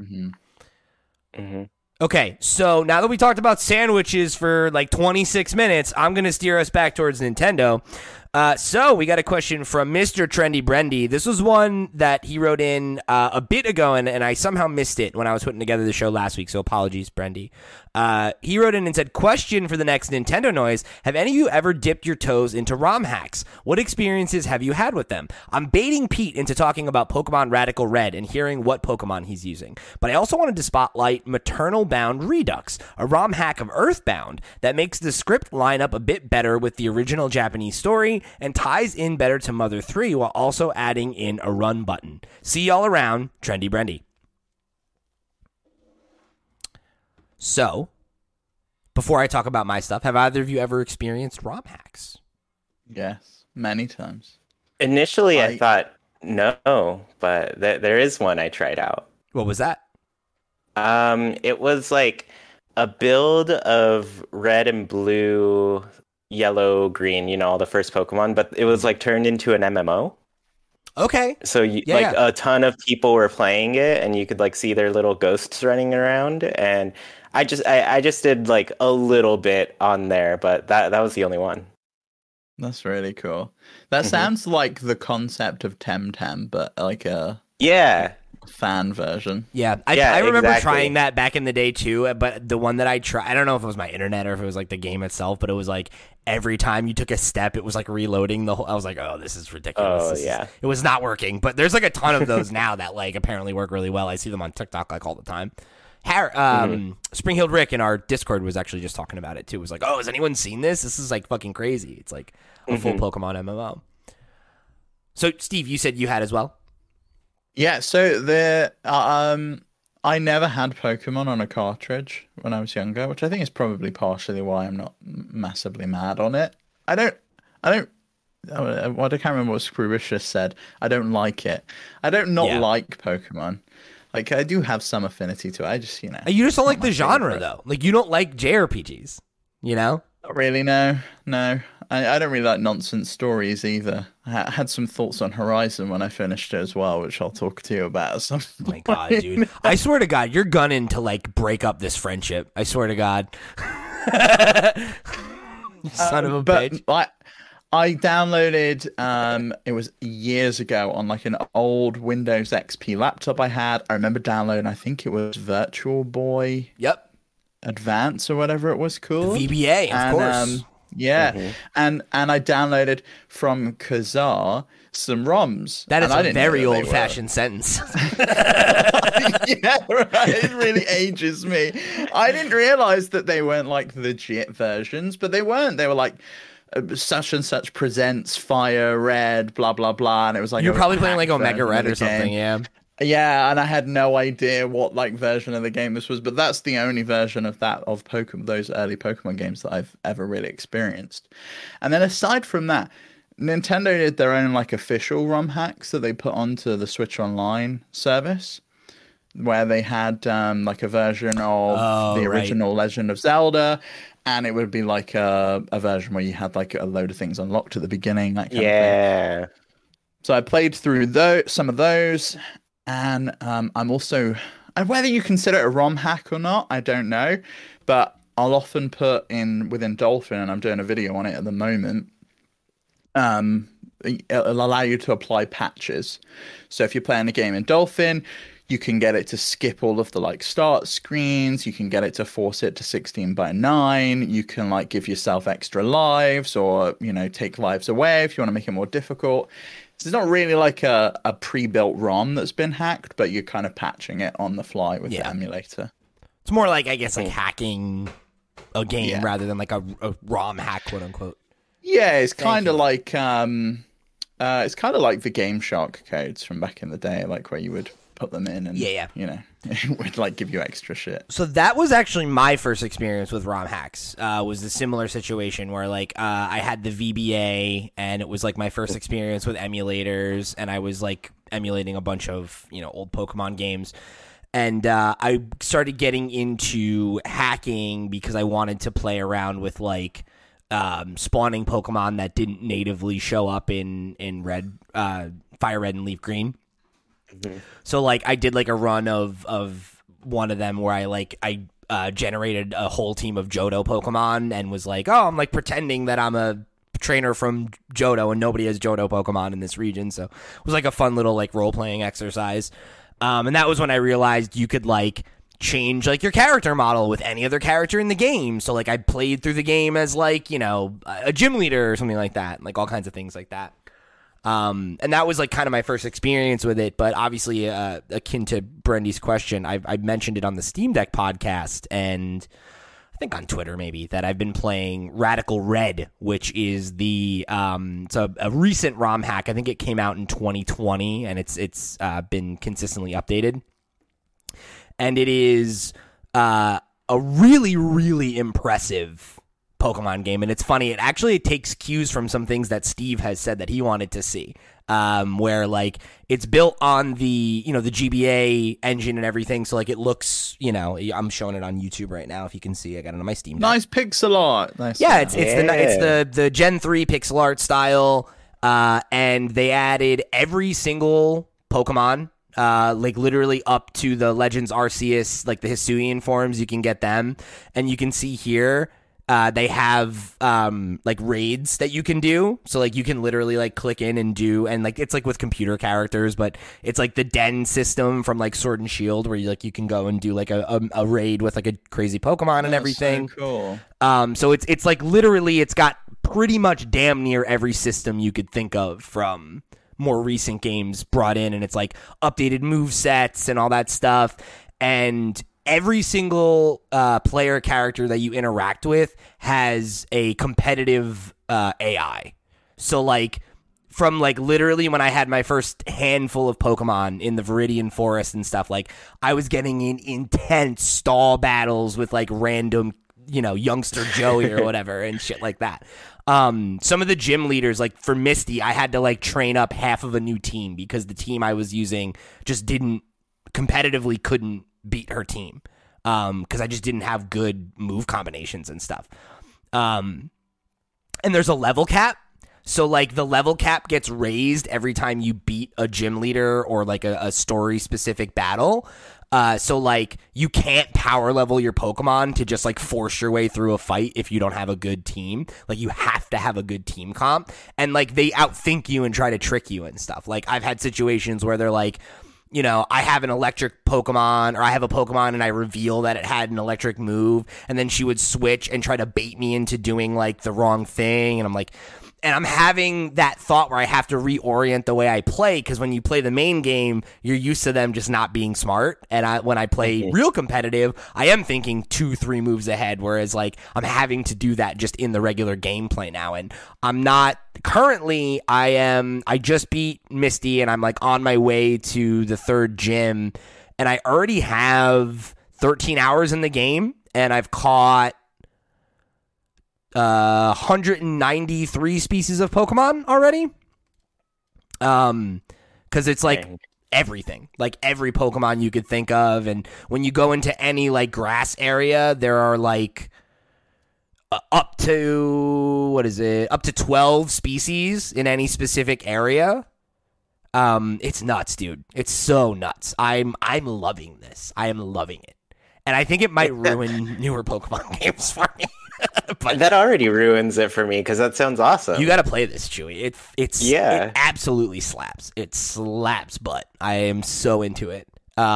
Okay, so now that we talked about sandwiches for like 26 minutes, I'm going to steer us back towards Nintendo. So we got a question from Mr. Trendy Brendy. This was one that he wrote in a bit ago, and I somehow missed it when I was putting together the show last week, so apologies, Brendy. He wrote in and said, question for the next Nintendo Noise. Have any of you ever dipped your toes into ROM hacks? What experiences have you had with them? I'm baiting Pete into talking about Pokemon Radical Red and hearing what Pokemon he's using. But I also wanted to spotlight Maternal Bound Redux, a ROM hack of Earthbound that makes the script line up a bit better with the original Japanese story and ties in better to Mother 3 while also adding in a run button. See y'all around, Trendy Brendy. So, before I talk about my stuff, have either of you ever experienced ROM hacks? Yes, many times. Initially, I thought no, but there is one I tried out. What was that? It was like a build of red and blue, yellow, green, all the first Pokemon, but it was like turned into an MMO. Okay. So a ton of people were playing it and you could like see their little ghosts running around, and I just did like a little bit on there, but that was the only one. That's really cool. That sounds like the concept of Temtem, but like a fan version. Yeah, I remember trying that back in the day too, but the one that I tried, I don't know if it was my internet or if it was like the game itself, but it was like every time you took a step, it was like reloading the whole. I was like, oh, this is ridiculous. It was not working, but there's like a ton of those now that like apparently work really well. I see them on TikTok like all the time. Spring-Heeled Rick in our Discord was actually just talking about it too. It was like, oh, has anyone seen this? This is like fucking crazy. It's like a full Pokemon MMO. So, Steve, you said you had as well? Yeah, so I never had Pokemon on a cartridge when I was younger, which I think is probably partially why I'm not massively mad on it. I can't remember what Screwicious said. I don't like it. I don't like Pokemon. Like, I do have some affinity to it. I just, You just don't like the genre, though. Like, you don't like JRPGs, Not really, no. I don't really like nonsense stories either. I had some thoughts on Horizon when I finished it as well, which I'll talk to you about at some point. Oh my God, dude. I swear to God, you're gunning to, like, break up this friendship. I swear to God. Son of a bitch. I downloaded, it was years ago on like an old Windows XP laptop I had. I remember downloading, I think it was Virtual Boy Advance or whatever it was called. The VBA, of course. And I downloaded from Kazaa some ROMs. That is a very old-fashioned sentence. Yeah, right. It really ages me. I didn't realize that they weren't like legit versions, but they weren't. They were like, such and such presents Fire Red, blah blah blah, and it was like you're probably playing like Omega Red or something, and I had no idea what like version of the game this was, but that's the only version of Pokemon, those early Pokemon games that I've ever really experienced. And then aside from that, Nintendo did their own like official ROM hacks that they put onto the Switch Online service. where they had like a version of the right. original Legend of Zelda, and it would be like a version where you had like a load of things unlocked at the beginning, that kind of thing. So I played through some of those, and I'm also, and whether you consider it a ROM hack or not, I don't know, but I'll often put in within Dolphin, and I'm doing a video on it at the moment. It'll allow you to apply patches. So if you're playing a game in Dolphin, you can get it to skip all of the like start screens. You can get it to force it to 16:9. You can like give yourself extra lives, or take lives away if you want to make it more difficult. So it's not really like a pre-built ROM that's been hacked, but you're kind of patching it on the fly with the emulator. It's more like, I guess, like hacking a game rather than like a ROM hack, quote unquote. Yeah, it's kind of like the Game Shark codes from back in the day, like where you would put them in and it would like give you extra shit. So that was actually my first experience with ROM hacks. Was a similar situation where like I had the VBA, and it was like my first experience with emulators, and I was like emulating a bunch of old Pokemon games. And I started getting into hacking because I wanted to play around with like spawning Pokemon that didn't natively show up in Red, Fire Red and Leaf Green. Mm-hmm. So like I did like a run of one of them where I generated a whole team of Johto Pokemon and was like, oh, I'm like pretending that I'm a trainer from Johto and nobody has Johto Pokemon in this region. So it was like a fun little like role playing exercise. And that was when I realized you could like change like your character model with any other character in the game. So like I played through the game as like, a gym leader or something like that, like all kinds of things like that. And that was like kind of my first experience with it. But obviously, akin to Brendy's question, I mentioned it on the Steam Deck podcast, and I think on Twitter maybe, that I've been playing Radical Red, which is it's a recent ROM hack. I think it came out in 2020, and it's been consistently updated. And it is a really, really impressive Pokemon game. And it's funny, it takes cues from some things that Steve has said that he wanted to see, where like it's built on the the GBA engine and everything, so like it looks, I'm showing it on YouTube right now if you can see. I got it on my Steam Deck. Nice pixel art. Nice. Yeah, it's the Gen 3 pixel art style, and they added every single Pokemon, like literally up to the Legends Arceus, like the Hisuian forms. You can get them, and you can see here they have like raids that you can do. So like you can literally like click in and do, and like it's like with computer characters, but it's like the Den system from like Sword and Shield, where you can go and do like a raid with like a crazy Pokemon and everything. So cool. So it's like literally it's got pretty much damn near every system you could think of from more recent games brought in, and it's like updated move sets and all that stuff. And every single player character that you interact with has a competitive AI. So like from like literally when I had my first handful of Pokemon in the Viridian Forest and stuff, like I was getting in intense stall battles with like random, youngster Joey or whatever and shit like that. Some of the gym leaders, like for Misty, I had to like train up half of a new team because the team I was using just couldn't beat her team, because I just didn't have good move combinations and stuff. And there's a level cap, so like the level cap gets raised every time you beat a gym leader or like a story specific battle. So like you can't power level your Pokemon to just like force your way through a fight if you don't have a good team. Like you have to have a good team comp, and like they outthink you and try to trick you and stuff. Like I've had situations where they're like, I have an electric Pokemon, or I have a Pokemon and I reveal that it had an electric move, and then she would switch and try to bait me into doing like the wrong thing. And I'm like, and I'm having that thought where I have to reorient the way I play, because when you play the main game, you're used to them just not being smart. And when I play real competitive, I am thinking 2-3 moves ahead, whereas like I'm having to do that just in the regular gameplay now. And I'm not currently, I just beat Misty and I'm like on my way to the 3rd gym, and I already have 13 hours in the game, and I've caught 193 species of Pokemon already. Because it's like everything, like every Pokemon you could think of. And when you go into any like grass area, there are like up to 12 species in any specific area. It's nuts, dude. It's so nuts. I'm loving this. I am loving it. And I think it might ruin newer Pokemon games for me. But that already ruins it for me because that sounds awesome. You got to play this, Chewy. It absolutely slaps. It slaps butt. I am so into it.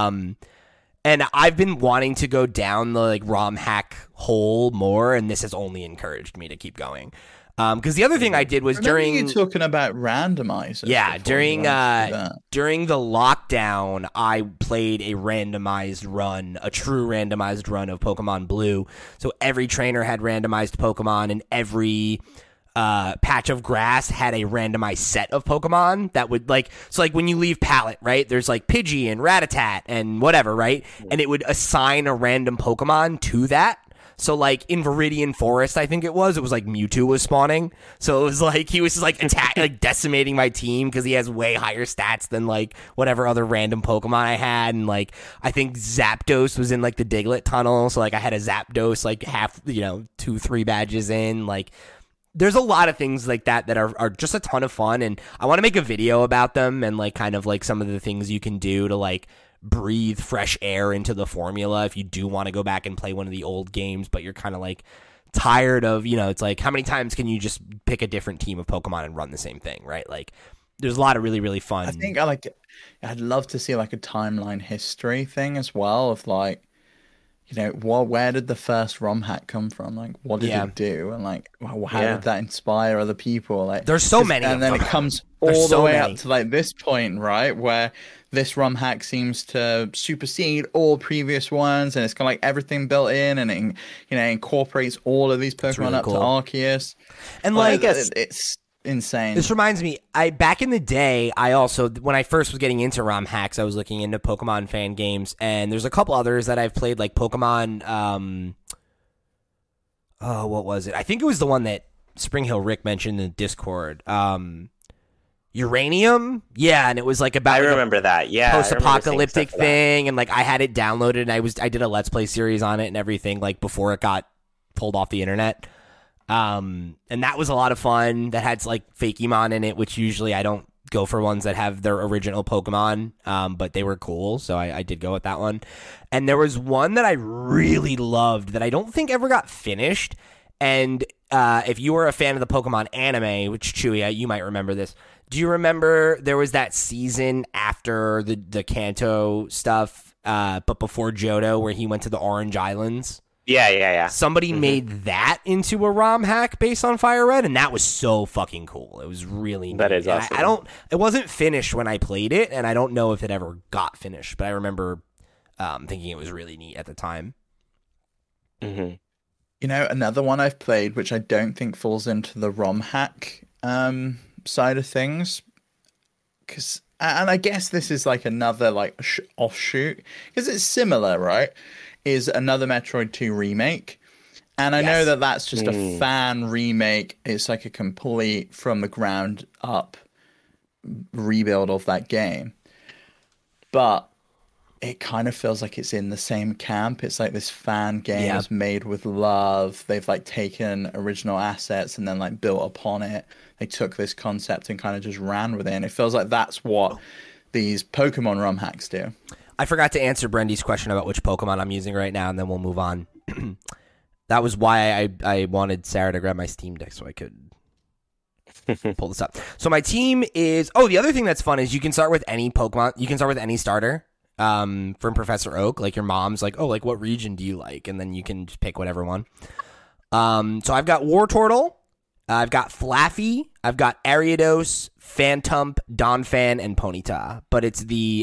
And I've been wanting to go down the like ROM hack hole more, and this has only encouraged me to keep going. Because the other thing I did was during you talking about randomizers. Yeah, during the lockdown, I played a randomized run, a true randomized run of Pokemon Blue. So every trainer had randomized Pokemon, and every patch of grass had a randomized set of Pokemon that would like when you leave Pallet, right? There's like Pidgey and Rattata and whatever, right? And it would assign a random Pokemon to that. So, like, in Viridian Forest, I think it was like Mewtwo was spawning. So it was like he was just like decimating my team because he has way higher stats than like whatever other random Pokemon I had. And like I think Zapdos was in like the Diglett tunnel. So like I had a Zapdos like half, 2-3 badges in. Like there's a lot of things like that are just a ton of fun. And I want to make a video about them and like kind of like some of the things you can do to like breathe fresh air into the formula if you do want to go back and play one of the old games, but you're kind of like tired of, it's like how many times can you just pick a different team of Pokemon and run the same thing, right? Like there's a lot of really, really fun. I think I'd love to see like a timeline history thing as well of like, where did the first ROM hack come from? Like, what did it do? And like, how did that inspire other people? Like, there's so many, and then it comes all the way up to like this point, right, where this ROM hack seems to supersede all previous ones, and it's got like everything built in, and it, incorporates all of these Pokemon really up to Arceus. And like, it's insane. This reminds me, back in the day, I also, when I first was getting into ROM hacks, I was looking into Pokemon fan games, and there's a couple others that I've played, like Pokemon, what was it? I think it was the one that Spring Hill Rick mentioned in the Discord. Uranium? Yeah, and it was like about I remember that. Yeah. Post-apocalyptic thing, and like I had it downloaded, and I did a Let's Play series on it and everything, like before it got pulled off the internet. And that was a lot of fun. That had like Fakemon in it, which usually I don't go for ones that have their original Pokemon, but they were cool, so I did go with that one. And there was one that I really loved that I don't think ever got finished. And if you were a fan of the Pokemon anime, which Chewy, you might remember this. Do you remember there was that season after the Kanto stuff, but before Johto, where he went to the Orange Islands? Yeah. Somebody made that into a ROM hack based on Fire Red, and that was so fucking cool. It was really neat. That is awesome. It wasn't finished when I played it, and I don't know if it ever got finished, but I remember thinking it was really neat at the time. Mm-hmm. Another one I've played, which I don't think falls into the ROM hack side of things, and I guess this is like another like offshoot, because it's similar, right? Is another Metroid 2 remake, and I know that that's just a fan remake. It's like a complete from the ground up rebuild of that game, but it kind of feels like it's in the same camp. It's like this fan game is made with love. They've like taken original assets and then like built upon it. They took this concept and kind of just ran with it. And it feels like that's what these Pokemon ROM hacks do. I forgot to answer Brendy's question about which Pokemon I'm using right now, and then we'll move on. That was why I wanted Sarah to grab my Steam Deck so I could pull this up. So my team is... Oh, the other thing that's fun is you can start with any Pokemon. You can start with any starter from Professor Oak. Like your mom's like, oh, like what region do you like? And then you can just pick whatever one. So I've got Wartortle. I've got Flaffy. I've got Ariados, Phantump, Donphan, and Ponyta. But it's the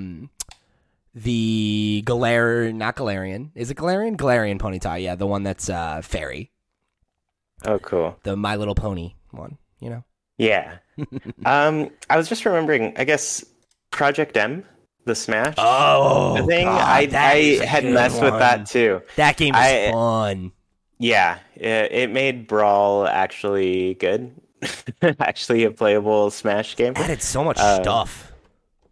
Galarian, not Galarian. Is it Galarian? Galarian Ponyta, yeah. The one that's fairy. Oh, cool. The My Little Pony one, Yeah. I was just remembering, I guess, Project M, the Smash thing. God, I had messed with that too. That game was fun. Yeah, it made Brawl actually good. Actually a playable Smash game. Added so much stuff.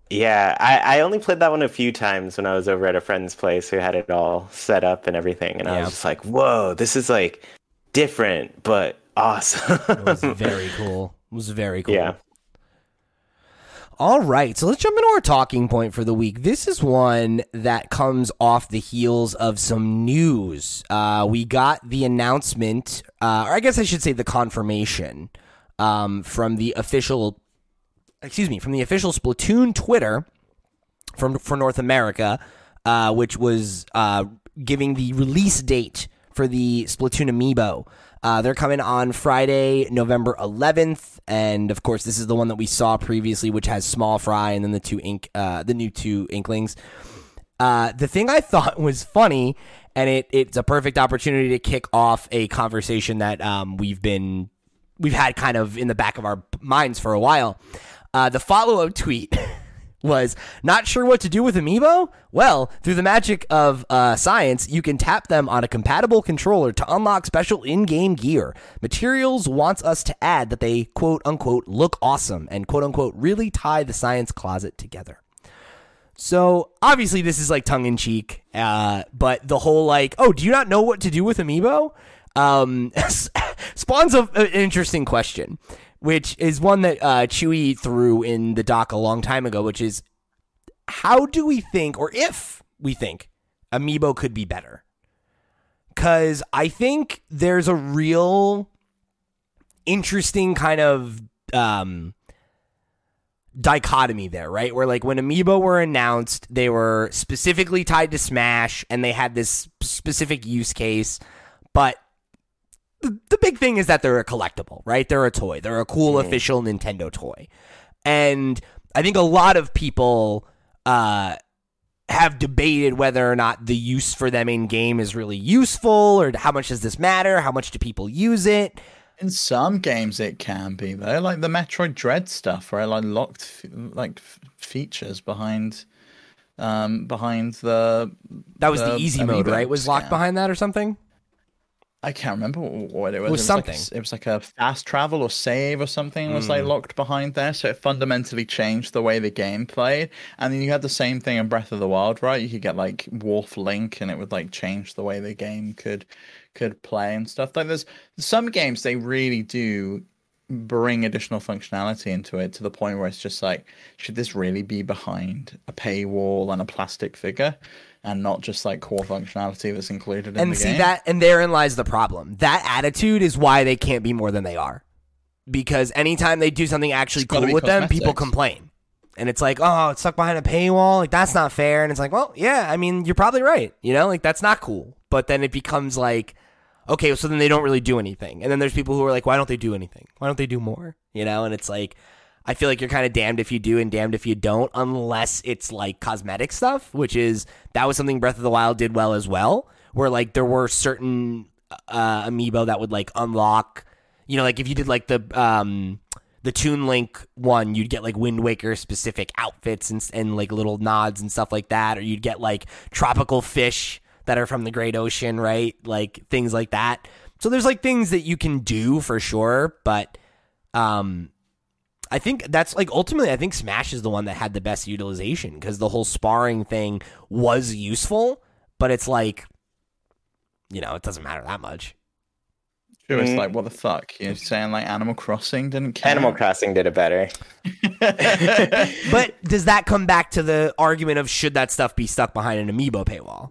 Yeah, I only played that one a few times when I was over at a friend's place who had it all set up and everything, and I Yeah. was just like, "Whoa, this is like different but awesome." It was very cool. It was very cool. Yeah. All right, so let's jump into our talking point for the week. This is one that comes off the heels of some news. We got the announcement, or I guess I should say the confirmation, from the official Splatoon Twitter for North America, which was giving the release date for the Splatoon amiibo. They're coming on Friday, November 11th, and of course, this is the one that we saw previously, which has Small Fry and then the new two Inklings. The thing I thought was funny, and it's a perfect opportunity to kick off a conversation that we've had kind of in the back of our minds for a while. The follow-up tweet was, not sure what to do with Amiibo? Well, through the magic of science, you can tap them on a compatible controller to unlock special in-game gear. Materials wants us to add that they, quote-unquote, look awesome and, quote-unquote, really tie the science closet together. So, obviously, this is, like, tongue-in-cheek, but the whole, like, oh, do you not know what to do with Amiibo? Spawns an interesting question, which is one that Chewy threw in the doc a long time ago, which is, how do we think, or if we think, Amiibo could be better? Because I think there's a real interesting kind of dichotomy there, right? Where, like, when Amiibo were announced, they were specifically tied to Smash, and they had this specific use case, but the big thing is that they're a collectible, right? They're a toy. They're a cool official Nintendo toy. And I think a lot of people have debated whether or not the use for them in game is really useful, or how much does this matter? How much do people use it? In some games, it can be though, like the Metroid Dread stuff, where I like locked features behind the. That was the easy mode, Amiibo right? Was locked scan. behind that or something? I can't remember what it was. It was something. It was like a fast travel or save or something was like locked behind there. So it fundamentally changed the way the game played. And then you had the same thing in Breath of the Wild, right? You could get like Wolf Link and it would like change the way the game could play and stuff. Like there's some games, they really do bring additional functionality into it to the point where it's just like, should this really be behind a paywall and a plastic figure? And not just like core functionality that's included in the game. And see that, and therein lies the problem. That attitude is why they can't be more than they are. Because anytime they do something actually cool with them, people complain. And it's like, oh, it's stuck behind a paywall. Like, that's not fair. And it's like, well, yeah, I mean, you're probably right. You know, like, that's not cool. But then it becomes like, okay, so then they don't really do anything. And then there's people who are like, why don't they do anything? Why don't they do more? You know, and it's like, I feel like you're kind of damned if you do and damned if you don't, unless it's like cosmetic stuff, which is, that was something Breath of the Wild did well as well, where like there were certain amiibo that would like unlock, you know, like if you did like the Toon Link one, you'd get like Wind Waker specific outfits and like little nods and stuff like that, or you'd get like tropical fish that are from the Great Ocean, right? Like things like that. So there's like things that you can do for sure, but I think that's like ultimately I think Smash is the one that had the best utilization because the whole sparring thing was useful, but it's like, you know, it doesn't matter that much. Sure, it's like, what the fuck? You're saying like Animal Crossing didn't count? Animal Crossing did it better. But does that come back to the argument of should that stuff be stuck behind an amiibo paywall?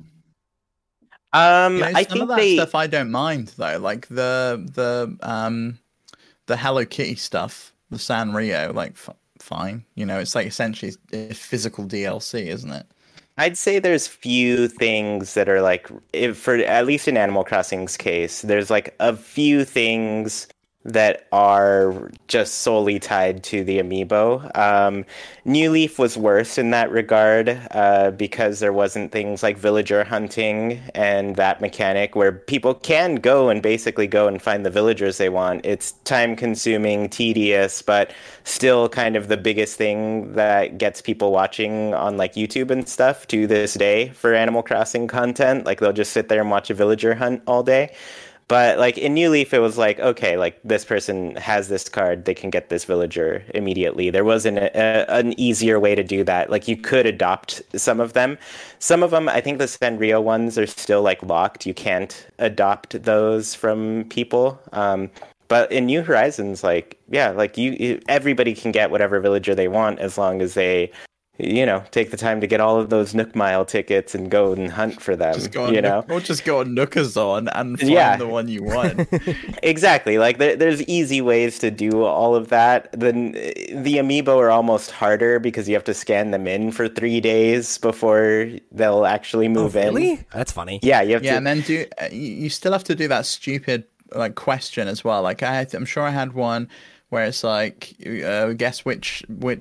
I think of that stuff I don't mind though, like the Hello Kitty stuff. The Sanrio, like, fine. You know, it's like essentially a physical DLC, isn't it? I'd say there's few things that are like, for at least in Animal Crossing's case, there's like a few things that are just solely tied to the amiibo. New Leaf was worse in that regard because there wasn't things like villager hunting and that mechanic where people can go and basically go and find the villagers they want. It's time-consuming, tedious, but still kind of the biggest thing that gets people watching on like YouTube and stuff to this day for Animal Crossing content. Like they'll just sit there and watch a villager hunt all day. But like in New Leaf, it was like, okay, like this person has this card, they can get this villager immediately. There wasn't an easier way to do that. Like you could adopt some of them. Some of them, I think the Sanrio ones are still like locked. You can't adopt those from people. But in New Horizons, like, yeah, like everybody can get whatever villager they want as long as they, take the time to get all of those Nook Mile tickets and go and hunt for them. Or just go on Nookazon and find the one you want. Exactly. Like there's easy ways to do all of that. Then the amiibo are almost harder because you have to scan them in for 3 days before they'll actually move in. Really? That's funny. Yeah, you have to. And then you still have to do that stupid like question as well. Like I'm sure I had one where it's like, guess which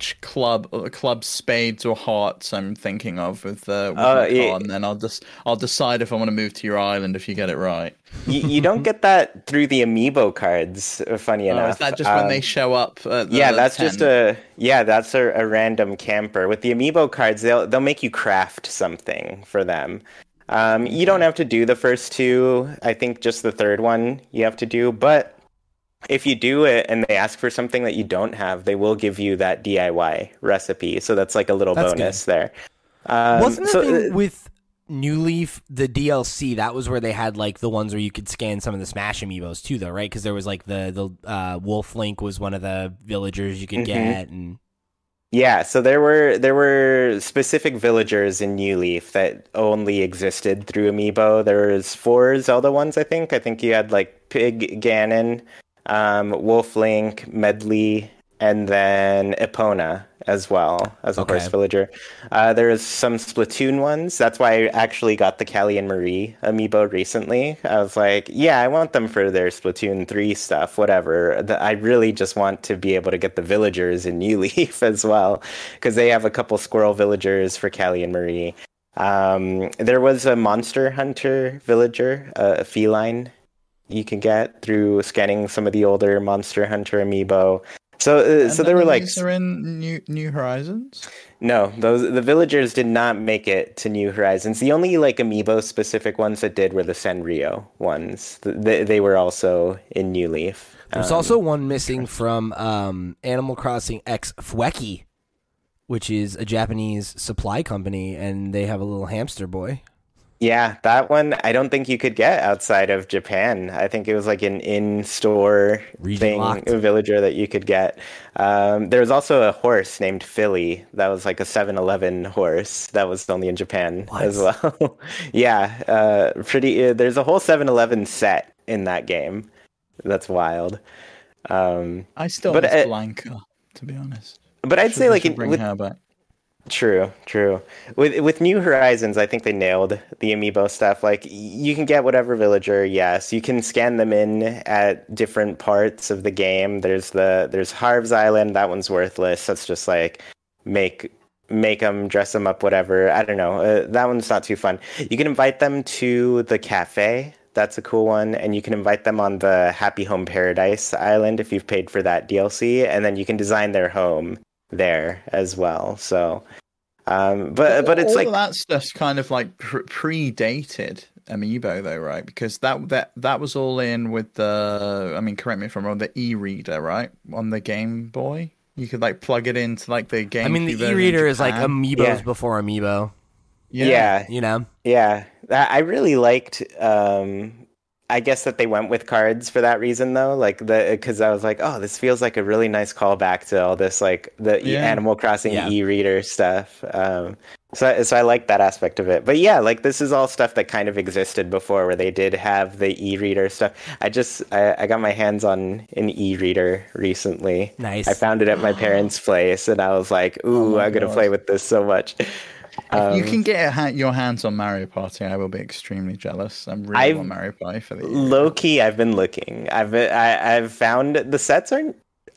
club spades or hearts I'm thinking of with my card, and then I'll decide if I want to move to your island if you get it right. You don't get that through the amiibo cards. Funny enough, is that just when they show up? That's 10? That's a random camper. With the amiibo cards, they'll make you craft something for them. You don't have to do the first two. I think just the third one you have to do, but if you do it and they ask for something that you don't have, they will give you that DIY recipe. So that's like a little bonus there. Wasn't the thing with New Leaf, the DLC, that was where they had like the ones where you could scan some of the Smash amiibos too, though, right? Because there was like the Wolf Link was one of the villagers you could get, and yeah, so there were specific villagers in New Leaf that only existed through amiibo. There was 4 Zelda ones, I think. I think you had like Pig Ganon, Wolf Link, Medley, and then Epona as well as a horse villager. There is some Splatoon ones. That's why I actually got the Callie and Marie amiibo recently. I was like, yeah, I want them for their Splatoon 3 stuff, whatever. I really just want to be able to get the villagers in New Leaf as well, because they have a couple squirrel villagers for Callie and Marie. There was a Monster Hunter villager, a feline you can get through scanning some of the older Monster Hunter amiibo. So there were like. These are in New Horizons? No, the villagers did not make it to New Horizons. The only like amiibo specific ones that did were the Sanrio ones. They were also in New Leaf. There's also one missing from Animal Crossing X Fweki, which is a Japanese supply company, and they have a little hamster boy. Yeah, that one I don't think you could get outside of Japan. I think it was like an in-store villager that you could get. There was also a horse named Philly that was like a 7-Eleven horse that was only in Japan as well. Yeah, there's a whole 7-Eleven set in that game. That's wild. I still miss Blanca, to be honest. But I'd say like bring her back. True. With New Horizons, I think they nailed the amiibo stuff. Like, you can get whatever villager, yes. You can scan them in at different parts of the game. There's Harv's Island. That one's worthless. That's just like make them, dress them up, whatever. I don't know. That one's not too fun. You can invite them to the cafe. That's a cool one. And you can invite them on the Happy Home Paradise Island if you've paid for that DLC. And then you can design their home there as well. So but it's like that stuff's kind of like predated amiibo though, right? Because that was all in with correct me if I'm wrong, the e-reader, right? On the Game Boy, you could like plug it into like the game. The e-reader is like amiibos before amiibo. Yeah. Yeah, I really liked I guess that they went with cards for that reason, though. Like because I was like, oh, this feels like a really nice callback to all this, like the Animal Crossing e-reader stuff. So I like that aspect of it. But yeah, like this is all stuff that kind of existed before, where they did have the e-reader stuff. I got my hands on an e-reader recently. Nice. I found it at my parents' place, and I was like, ooh, I'm gonna play with this so much. If you can get your hands on Mario Party, I will be extremely jealous. I really want Mario Party for the low key. I've been looking. I've found the sets aren't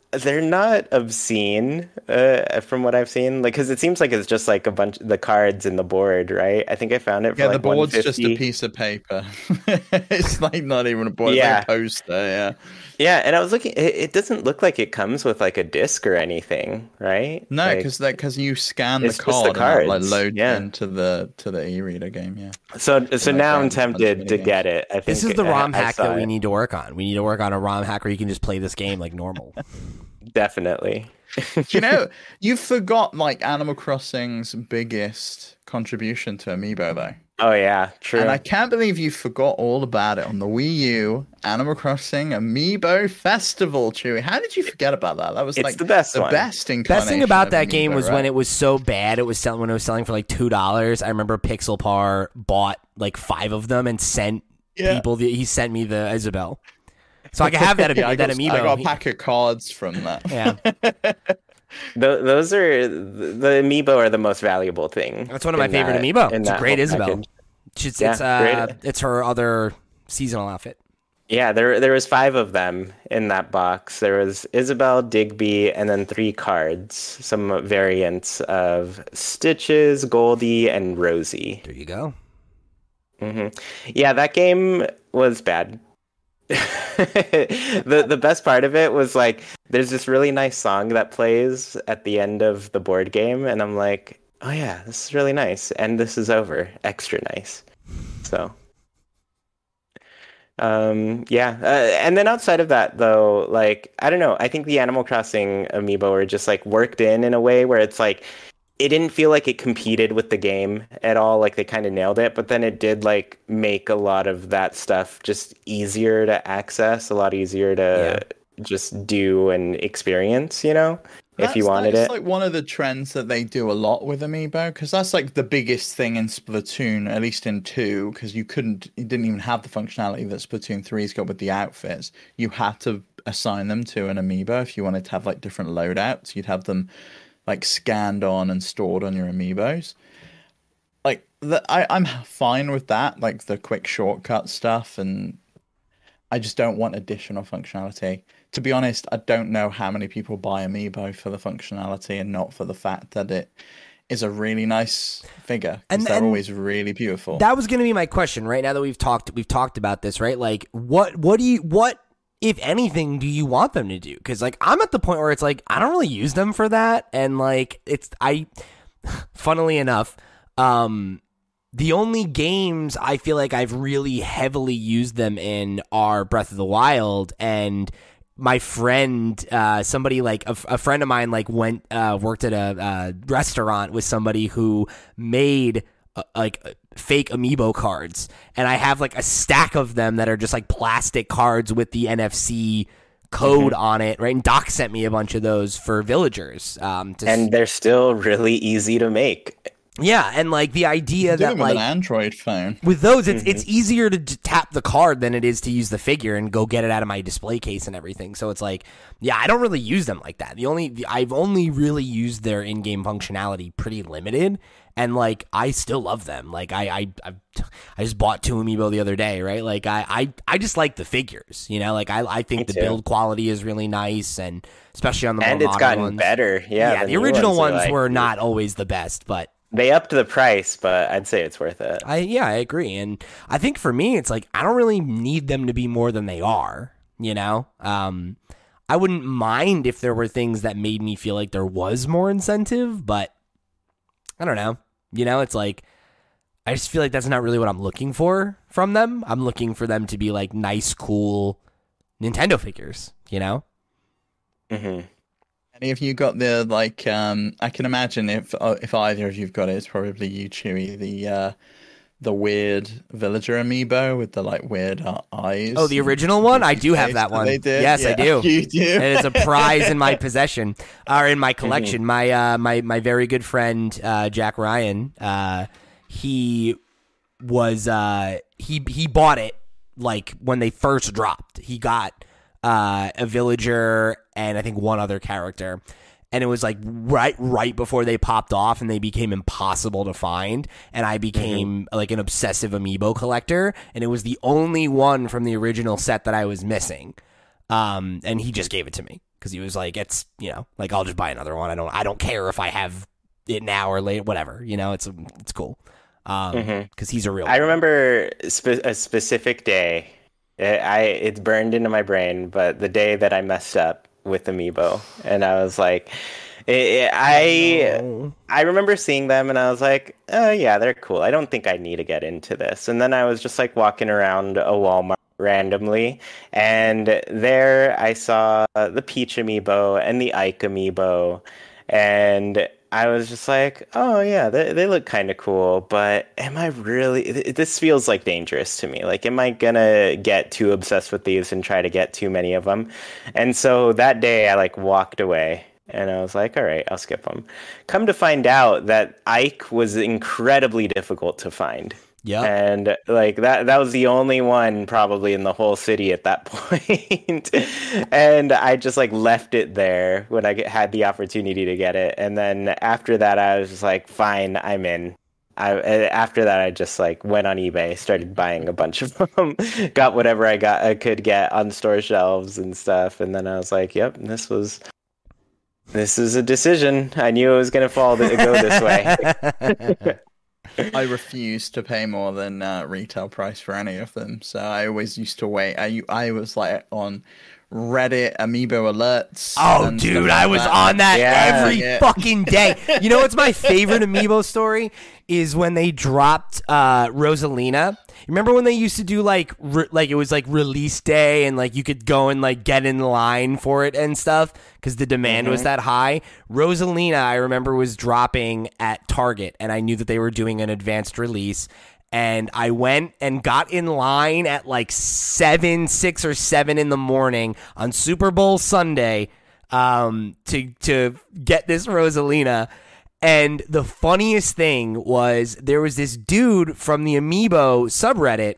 they're not obscene, from what I've seen. Like, because it seems like it's just like a bunch of the cards in the board, right? I think I found it for Yeah, like the board's just a 150. piece of paper. It's like not even a board, it's Yeah. like a poster, yeah. Yeah, and I was looking. It doesn't look like it comes with like a disc or anything, right? No, Like, because you scan the it's just the card and that like cards, loads yeah. into the e-reader game, yeah. so like now I'm Grand Theft Auto tempted to minigames. get it. I think This is the ROM I hack saw that we it. need to work on. We need to work on a ROM hack where you can just play this game like normal. Definitely. Do you know, you forgot like Animal Crossing's biggest contribution to Amiibo though. Oh yeah, true. And I can't believe you forgot all about it on the Wii U Animal Crossing Amiibo Festival, Chewy. How did you forget about that? That was It's like the best one. best incarnation. Best thing about of that game Amiibo, was right? when it was so bad. It was selling when it was selling for like $2. I remember Pixel Par bought like 5 of them and sent people. He sent me the Isabel, so I can have that. Yeah, that I amiibo. got a pack of cards from that. Yeah, Those are the amiibo are the most valuable thing. that's one of my in favorite that- amiibo. in It's a that great whole Isabel. package. It's it's her other seasonal outfit. Yeah, there was 5 of them in that box. There was Isabel, Digby, and then 3 cards. Some variants of Stitches, Goldie, and Rosie. There you go. Yeah, that game was bad. The best part of it was like there's this really nice song that plays at the end of the board game, and I'm like, oh yeah, this is really nice, and this is over, extra nice. So. Yeah, and then outside of that, though, like I don't know, I think the Animal Crossing amiibo are just like worked in a way where it's like it didn't feel like it competed with the game at all. Like they kind of nailed it, but then it did like make a lot of that stuff just easier to access, a lot easier to just do and experience. You know, if you wanted that's it. like one of the trends that they do a lot with Amiibo, because that's like the biggest thing in Splatoon, at least in 2, because you didn't even have the functionality that Splatoon 3's got with the outfits. You had to assign them to an Amiibo if you wanted to have like different loadouts. You'd have them like scanned on and stored on your Amiibos. Like I'm fine with that, like the quick shortcut stuff, and I just don't want additional functionality. To be honest, I don't know how many people buy Amiibo for the functionality and not for the fact that it is a really nice figure. And they're always really beautiful. That was going to be my question. Right now that we've talked about this, right? Like, what if anything do you want them to do? Because like I'm at the point where it's like I don't really use them for that, and like funnily enough, the only games I feel like I've really heavily used them in are Breath of the Wild, and my friend, somebody like a friend of mine, like worked at a restaurant with somebody who made fake amiibo cards, and I have like a stack of them that are just like plastic cards with the NFC code on it, right? And Doc sent me a bunch of those for villagers. And they're still really easy to make. Yeah, and like the idea that with like an Android phone with those, it's easier to tap the card than it is to use the figure and go get it out of my display case and everything. So it's like, yeah, I don't really use them like that. I've only really used their in-game functionality pretty limited, and like I still love them. Like I just bought 2 amiibo the other day, right? Like I just like the figures, you know. Like I think the build quality is really nice, and especially on the more and it's modern gotten ones. better. Yeah, the original ones like, were not always the best, but. They upped the price, but I'd say it's worth it. I agree. And I think for me, it's like, I don't really need them to be more than they are, you know? I wouldn't mind if there were things that made me feel like there was more incentive, but I don't know. You know, it's like, I just feel like that's not really what I'm looking for from them. I'm looking for them to be like nice, cool Nintendo figures, you know? Mm-hmm. Any of you got the like? I can imagine if either of you've got it, it's probably you, Chewy. The weird villager amiibo with the like weird eyes. Oh, the original one? I do have that one. They did? Yes, I do. You do. It is a prize in my possession, or in my collection. My very good friend Jack Ryan, he was he bought it like when they first dropped. He got a villager and I think one other character, and it was like right before they popped off and they became impossible to find, and I became like an obsessive amiibo collector, and it was the only one from the original set that I was missing, and he just gave it to me. because he was like, it's, you know, like, I'll just buy another one. I don't care if I have it now or late, whatever, you know, it's cool. Because he's a real. I remember a specific day. It's burned into my brain, but the day that I messed up with Amiibo, and I was like, I remember seeing them, and I was like, oh yeah, they're cool. I don't think I need to get into this. And then I was just like walking around a Walmart randomly, and there I saw the Peach Amiibo and the Ike Amiibo, and I was just like, oh yeah, they look kind of cool, but am I really, this feels like dangerous to me. Like, am I gonna get too obsessed with these and try to get too many of them? And so that day I like walked away, and I was like, all right, I'll skip them. Come to find out that Ike was incredibly difficult to find. Yeah. And like that was the only one probably in the whole city at that point. And I just like left it there when I had the opportunity to get it. And then after that, I was just like, fine, I'm in. After that, I just like went on eBay, started buying a bunch of them, got whatever I could get on store shelves and stuff. And then I was like, yep, this is a decision. I knew it was going to go this way. I refused to pay more than retail price for any of them, so I always used to wait. I was like on Reddit Amiibo alerts. Oh, dude, I was on that every fucking day. You know what's my favorite Amiibo story is when they dropped Rosalina. Remember when they used to do like it was like release day and like you could go and like get in line for it and stuff because the demand was that high? Rosalina, I remember, was dropping at Target, and I knew that they were doing an advanced release. And I went and got in line at like 6 or 7 in the morning on Super Bowl Sunday to get this Rosalina. And the funniest thing was there was this dude from the Amiibo subreddit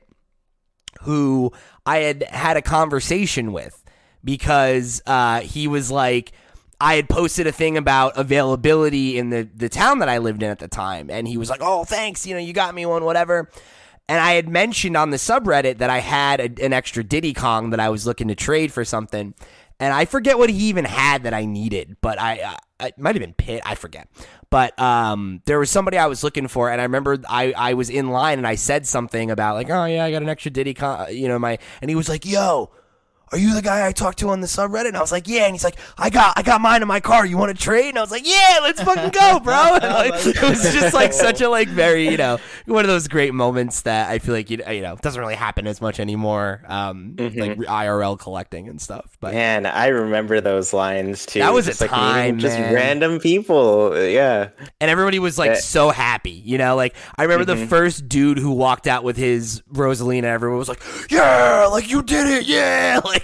who I had a conversation with because he was like, I had posted a thing about availability in the town that I lived in at the time. And he was like, oh, thanks. You know, you got me one, whatever. And I had mentioned on the subreddit that I had an extra Diddy Kong that I was looking to trade for something. And I forget what he even had that I needed, but it might have been Pitt. I forget. But there was somebody I was looking for, and I remember I was in line and I said something about like, oh yeah, I got an extra Diddy Kong, you know, and he was like, yo, are you the guy I talked to on the subreddit? And I was like, yeah. And he's like, I got mine in my car. You want to trade? And I was like, yeah, let's fucking go, bro. And like, it was just like such a like very, you know, one of those great moments that I feel like, you know, doesn't really happen as much anymore. Like IRL collecting and stuff. But man, I remember those lines too. That was just a time, just man. Random people. Yeah. And everybody was like so happy, you know, like I remember the first dude who walked out with his Rosalina, everyone was like, yeah, like you did it. Yeah. Like,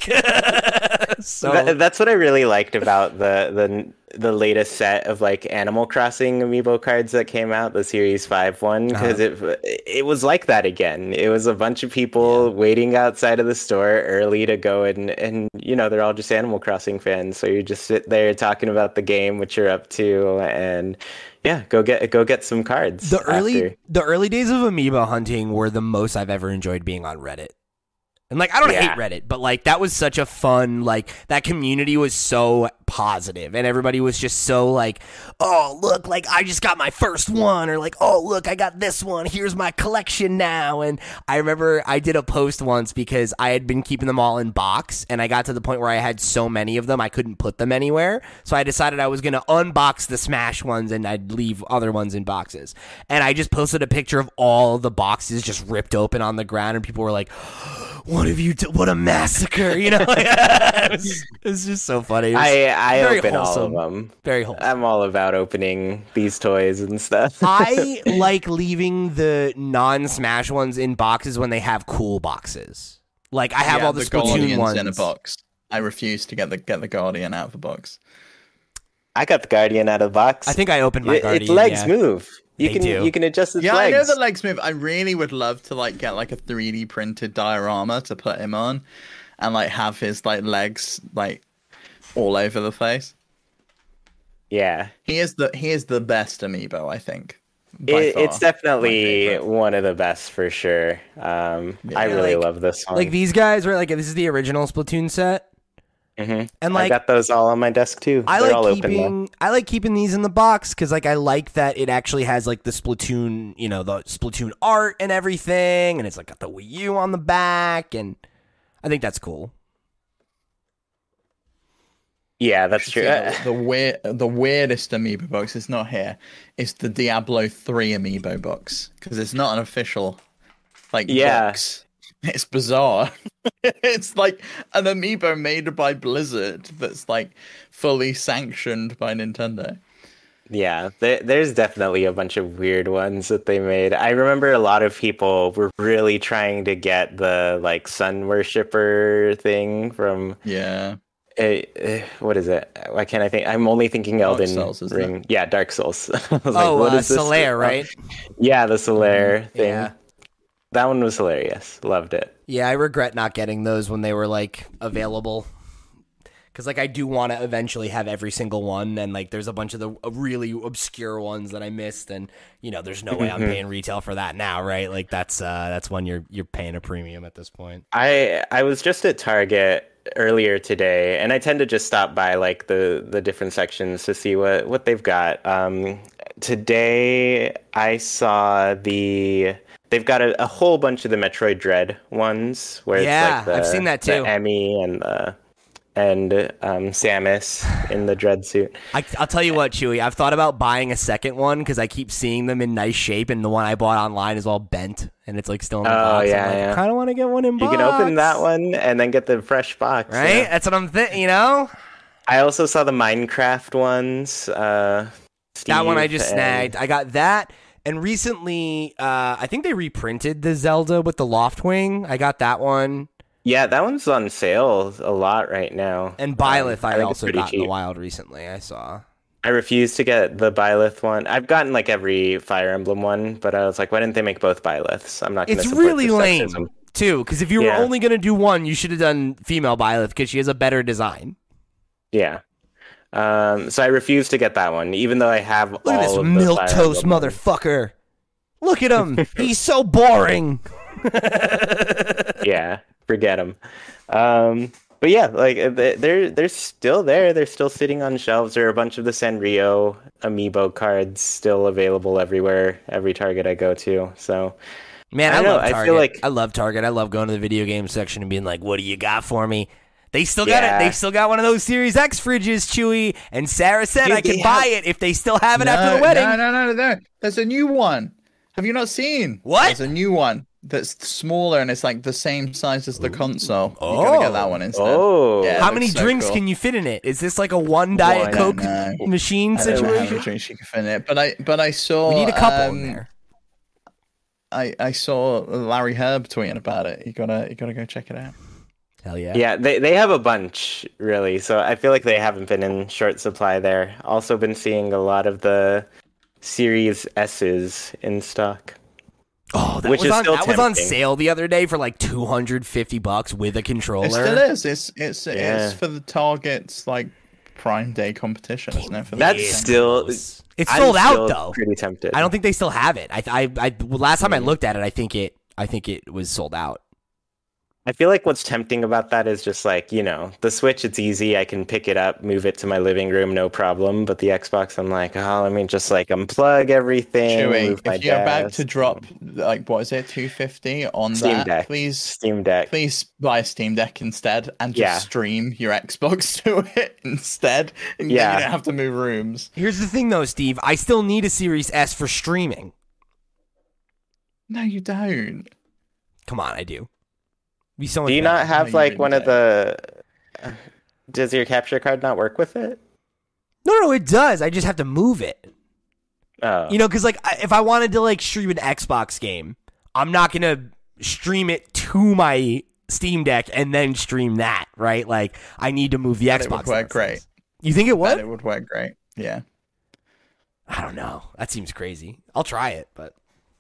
so that's what I really liked about the latest set of like Animal Crossing Amiibo cards that came out, the Series 5 one, because it was like that again. It was a bunch of people waiting outside of the store early to go and you know, they're all just Animal Crossing fans, so you just sit there talking about the game, what you're up to, and yeah, go get some cards. The early days of Amiibo hunting were the most I've ever enjoyed being on Reddit. And, like, I don't hate Reddit, but, like, that was such a fun, like, that community was so positive, and everybody was just so, like, oh, look, like, I just got my first one, or, like, oh, look, I got this one, here's my collection now, and I remember I did a post once because I had been keeping them all in box, and I got to the point where I had so many of them, I couldn't put them anywhere, so I decided I was going to unbox the Smash ones, and I'd leave other ones in boxes, and I just posted a picture of all the boxes just ripped open on the ground, and people were like, what have you done? What a massacre! You know, it was just so funny. I open wholesome. All of them. Very wholesome. I'm all about opening these toys and stuff. I like leaving the non-Smash ones in boxes when they have cool boxes. Like I have all the Splatoon ones in a box. I refuse to get the Guardian out of the box. I got the Guardian out of the box. I think I opened my Guardian. Its legs move. You can adjust its legs. Yeah, I know the legs move. I really would love to like get like a 3D printed diorama to put him on, and like have his like legs like all over the place. Yeah, he is the best amiibo, I think. It's definitely one of the best for sure. I really love this one. Like these guys, right? Like this is the original Splatoon set. And And I like got those all on my desk too. They're all open now. I like keeping these in the box because like I like that it actually has like the Splatoon, the Splatoon art and everything, and it's like got the Wii U on the back, and I think that's cool. Yeah, that's true. The weirdest amiibo box is not here. It's the Diablo 3 amiibo box because it's not an official box. It's bizarre. It's like an amiibo made by Blizzard that's like fully sanctioned by Nintendo. Yeah, there's definitely a bunch of weird ones that they made. I remember a lot of people were really trying to get the like sun worshipper thing from what is it? Why can't I think? I'm only thinking Elden Ring. Yeah, Dark Souls. I was what is this? Solaire, right? Yeah, the Solaire thing. Yeah. That one was hilarious. Loved it. Yeah, I regret not getting those when they were like available. Because like I do want to eventually have every single one, and like there's a bunch of the really obscure ones that I missed, and there's no way I'm paying retail for that now, right? Like that's when you're paying a premium at this point. I was just at Target earlier today, and I tend to just stop by like the different sections to see what they've got. Today I saw they've got a whole bunch of the Metroid Dread ones where it's like I've seen that too. The Emmy and Samus in the Dread suit. I'll tell you what, Chewy, I've thought about buying a second one because I keep seeing them in nice shape, and the one I bought online is all bent, and it's like still in the box. I kind of want to get one in box. You can open that one and then get the fresh box. Right? Yeah. That's what I'm thinking, I also saw the Minecraft ones. That one I just snagged. I got that. And recently, I think they reprinted the Zelda with the Loftwing. I got that one. Yeah, that one's on sale a lot right now. And Byleth I also got in the wild recently, I saw. I refused to get the Byleth one. I've gotten like every Fire Emblem one, but I was like, why didn't they make both Byleths? I'm not going to support It's really lame, too, because if you were only going to do one, you should have done female Byleth because she has a better design. Yeah. So I refused to get that one, even though I have Look at this milquetoast motherfucker. Look at him. He's so boring. Yeah, forget him. But yeah, like they're still there. They're still sitting on shelves. There are a bunch of the Sanrio amiibo cards still available everywhere, every Target I go to. So, man, I love Target. I feel like I love Target. I love going to the video game section and being like, "What do you got for me?" They still got it. They still got one of those Series X fridges, Chewy. And Sarah said I could buy it if they still have it after the wedding. No. There's a new one. Have you not seen? What? There's a new one that's smaller and it's like the same size as the console. You gotta get that one instead. Oh. Yeah, how many drinks can you fit in it? Is this like a one Diet Coke machine situation? I don't know how many drinks you can fit in it, but I saw. We need a couple in there. I saw Larry Herb tweeting about it. You gotta go check it out. Hell yeah. Yeah, they have a bunch, really. So I feel like they haven't been in short supply there. Also been seeing a lot of the Series S's in stock. Oh, that was on sale the other day for like $250 with a controller. It still is. It's for the Target's like Prime Day competition, isn't it? That's still... It's sold out though. Pretty tempted. I don't think they still have it. I last time I looked at it, I think it was sold out. I feel like what's tempting about that is just like, the Switch, it's easy. I can pick it up, move it to my living room, no problem. But the Xbox, I'm like, let me just like unplug everything. Chewy, if you're about to drop, like, what is it, $250 on Steam Deck. Steam Deck. Please buy a Steam Deck instead and just stream your Xbox to it instead. And you don't have to move rooms. Here's the thing though, Steve. I still need a Series S for streaming. No, you don't. Come on, I do. Be so much do you better. not have like one of the... Does your capture card not work with it? No, it does. I just have to move it. Oh. Because like if I wanted to like stream an Xbox game, I'm not gonna stream it to my Steam Deck and then stream that, right? Like I need to move the Xbox. It would work great. You think it would? It would work great. Yeah. I don't know. That seems crazy. I'll try it, but.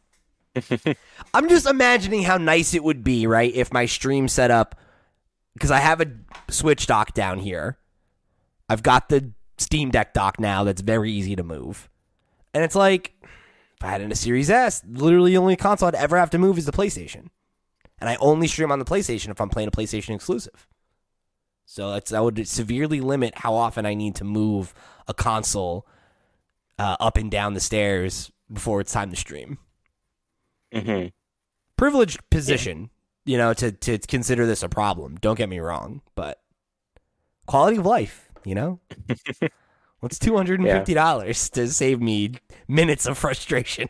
I'm just imagining how nice it would be, right, if my stream setup, because I have a Switch dock down here. I've got the Steam Deck dock now that's very easy to move. And it's like, if I had in a Series S, literally the only console I'd ever have to move is the PlayStation. And I only stream on the PlayStation if I'm playing a PlayStation exclusive. So that would severely limit how often I need to move a console up and down the stairs before it's time to stream. Mm-hmm. Privileged position, to consider this a problem. Don't get me wrong, but quality of life, What's $250 to save me minutes of frustration?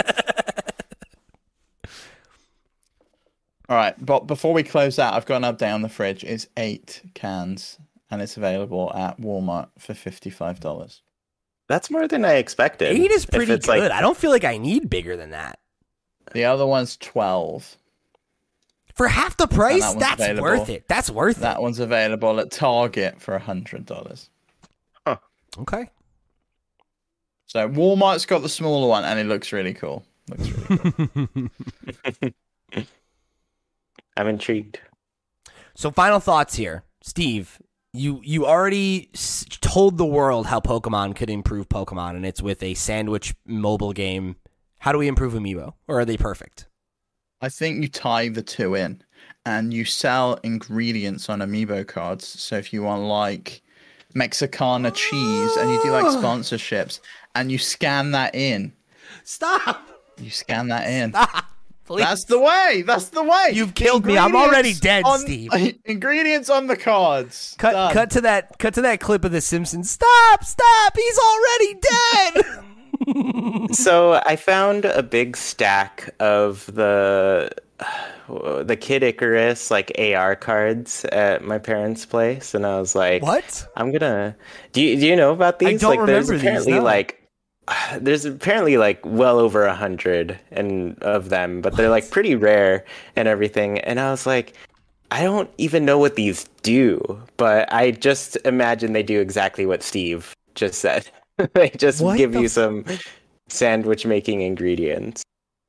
All right, but before we close out, I've got an update on the fridge. It's 8 cans, and it's available at Walmart for $55. That's more than I expected. 8 is pretty good. Like... I don't feel like I need bigger than that. The other one's 12. For half the price? That's available. Worth it. That's worth it. That one's available at Target for $100. Huh. Okay. So Walmart's got the smaller one, and it looks really cool. I'm intrigued. So final thoughts here. Steve, you already told the world how Pokemon could improve Pokemon, and it's with a sandwich mobile game. How do we improve Amiibo? Or are they perfect? I think you tie the two in, and you sell ingredients on Amiibo cards. So if you want like Mexicana cheese, and you do like sponsorships, and you scan that in. Stop! You scan that in. Stop! Please. That's the way. That's the way. You've killed me. I'm already dead, Steve. Ingredients on the cards. Cut to that clip of The Simpsons. Stop! He's already dead. So I found a big stack of the Kid Icarus like AR cards at my parents' place, and I was like, "What? I'm gonna." Do you know about these? I don't remember there's apparently these, no. There's apparently like well over 100 of them, but they're like pretty rare and everything. And I was like, I don't even know what these do, but I just imagine they do exactly what Steve just said. They just give you some sandwich making ingredients.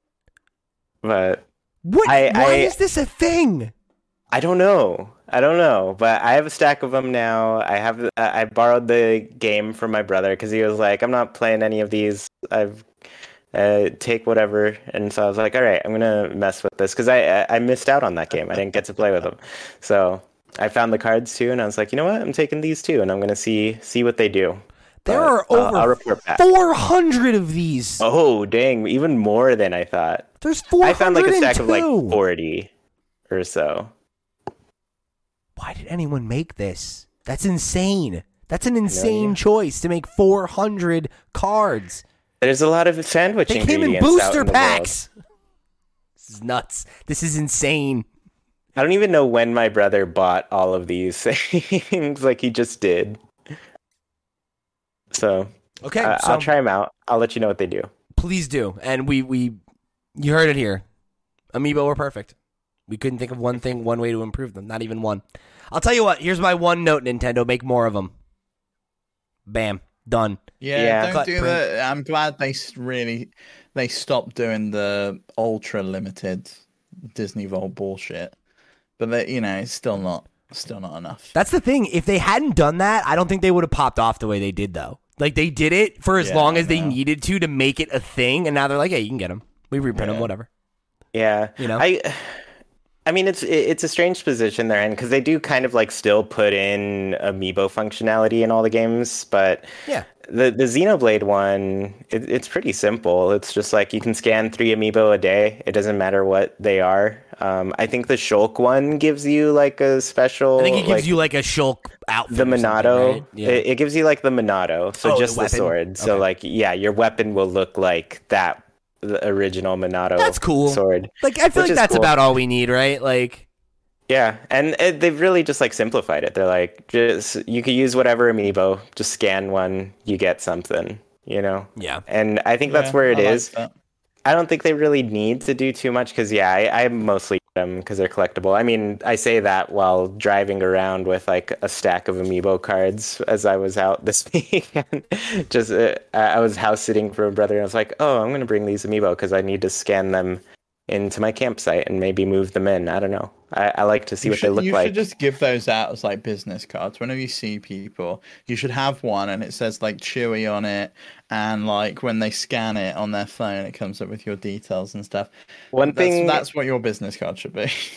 But why is this a thing? I don't know, but I have a stack of them now. I borrowed the game from my brother because he was like, I'm not playing any of these. I've take whatever. And so I was like, all right, I'm going to mess with this because I missed out on that game. I didn't get to play with them. So I found the cards too, and I was like, you know what? I'm taking these too, and I'm going to see what they do. There are over 400 of these. Oh, dang. Even more than I thought. There's 402. I found like a stack of like 40 or so. Why did anyone make this? That's insane. That's an insane choice to make 400 cards. There's a lot of sandwich ingredients. They came in booster packs. This is nuts. This is insane. I don't even know when my brother bought all of these things. Like he just did. So okay, I'll try them out. I'll let you know what they do. Please do. And you heard it here. Amiibo are perfect. We couldn't think of one way to improve them. Not even one. I'll tell you what. Here's my one note, Nintendo. Make more of them. Bam. Done. Yeah. Don't do that. I'm glad they stopped doing the ultra limited Disney Vault bullshit. But it's still not enough. That's the thing. If they hadn't done that, I don't think they would have popped off the way they did, though. Like, they did it for as long as they needed to make it a thing, and now they're like, hey, you can get them. We reprint them, whatever. Yeah. I mean, it's a strange position they're in, because they do kind of, like, still put in Amiibo functionality in all the games, but the Xenoblade one, it's pretty simple. It's just, like, you can scan 3 Amiibo a day. It doesn't matter what they are. I think the Shulk one gives you like a special. I think it gives you like a Shulk outfit. The Monado. Right? Yeah. It gives you like the Monado. So just the sword. Okay. So like, your weapon will look like the original Monado. That's cool. Sword. Like, I feel like that's cool. About all we need, right? Like. Yeah, and they've really just like simplified it. They're like, you can use whatever Amiibo, just scan one, you get something, Yeah. And I think that's where it is. Like I don't think they really need to do too much because, I mostly get them because they're collectible. I mean, I say that while driving around with like a stack of Amiibo cards as I was out this week. Just I was house sitting for a brother, and I was like, oh, I'm going to bring these Amiibo because I need to scan them into my campsite and maybe move them in. I don't know. I like to see what they look like. You should just give those out as like business cards. Whenever you see people, you should have one and it says like Chewy on it, and like when they scan it on their phone, it comes up with your details and stuff. That's what your business card should be.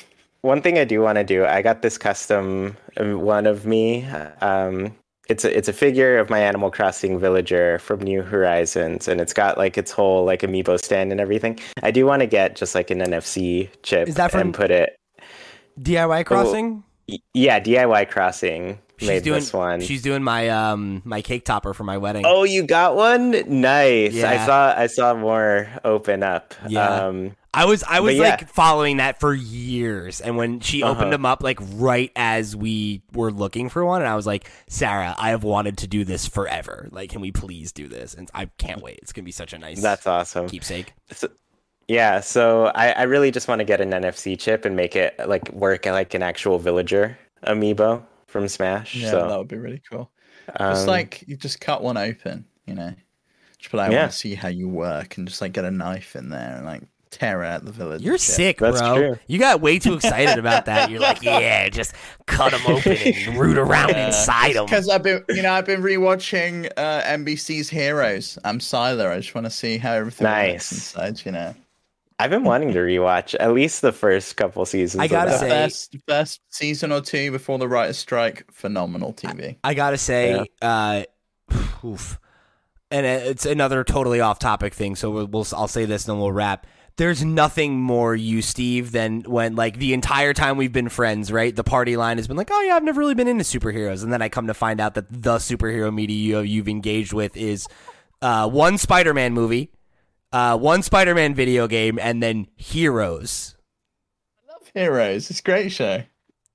one thing I do want to do, I got this custom one of me. It's a figure of my Animal Crossing villager from New Horizons, and it's got like its whole like amiibo stand and everything. I do want to get just like an NFC chip and put it. DIY Crossing? Yeah, DIY Crossing made this one. She's doing my my cake topper for my wedding. Oh, you got one? Nice. Yeah. I saw more open up. Yeah. I was like following that for years, and when she opened them up like right as we were looking for one, and I was like, Sarah, I have wanted to do this forever. Like, can we please do this? And I can't wait. It's gonna be such a nice That's awesome. keepsake. So I really just want to get an NFC chip and make it like work like an actual villager amiibo from Smash. Yeah, so that would be really cool. It's like you just cut one open, you know. Just be like, I want to see how you work, and just like get a knife in there and like tear out the village. You're sick, bro. That's true. You got way too excited about that. You're like, yeah, just cut them open and root around inside them. Because I've been rewatching NBC's Heroes. I'm Sylar. I just want to see how everything works inside, you know. I've been wanting to rewatch at least the first couple seasons. I gotta say, the first season or two before the writer's strike, phenomenal TV. I gotta say, oof. And it's another totally off-topic thing, so I'll say this and then we'll wrap. There's nothing more you, Steve, than when, like, the entire time we've been friends, right? The party line has been like, oh, yeah, I've never really been into superheroes. And then I come to find out that the superhero media you've engaged with is one Spider-Man movie, one Spider-Man video game, and then Heroes. I love Heroes. It's a great show.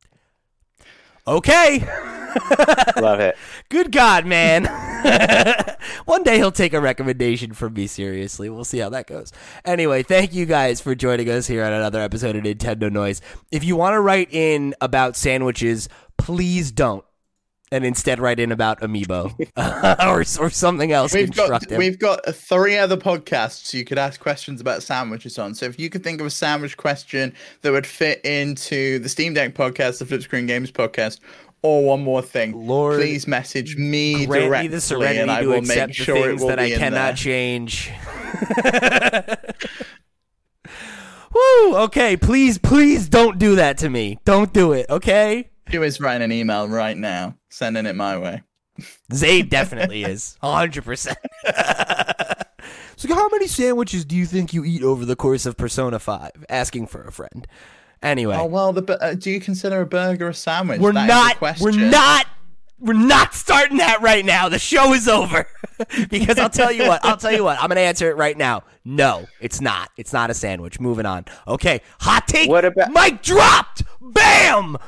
Okay. Love it. Good God, man. One day he'll take a recommendation from me seriously. We'll see how that goes. Anyway, thank you guys for joining us here on another episode of Nintendo Noise. If you want to write in about sandwiches, please don't. And instead write in about Amiibo or something else constructive. We've got 3 other podcasts you could ask questions about sandwiches on. So if you could think of a sandwich question that would fit into the Steam Deck podcast, the Flip Screen Games podcast, or one more thing, Lord, please message me grant directly, me the serenity and I to will accept make sure the it things will that I be in cannot there. change. Woo! Okay, please don't do that to me. Don't do it, okay? Do is writing an email right now, sending it my way. Zayd definitely is. 100%. So how many sandwiches do you think you eat over the course of Persona 5? Asking for a friend. Anyway. Oh, well, do you consider a burger a sandwich? We're not starting that right now. The show is over. Because I'll tell you what. I'm going to answer it right now. No, it's not. It's not a sandwich. Moving on. Okay. Hot take. What about- Mic dropped. Bam!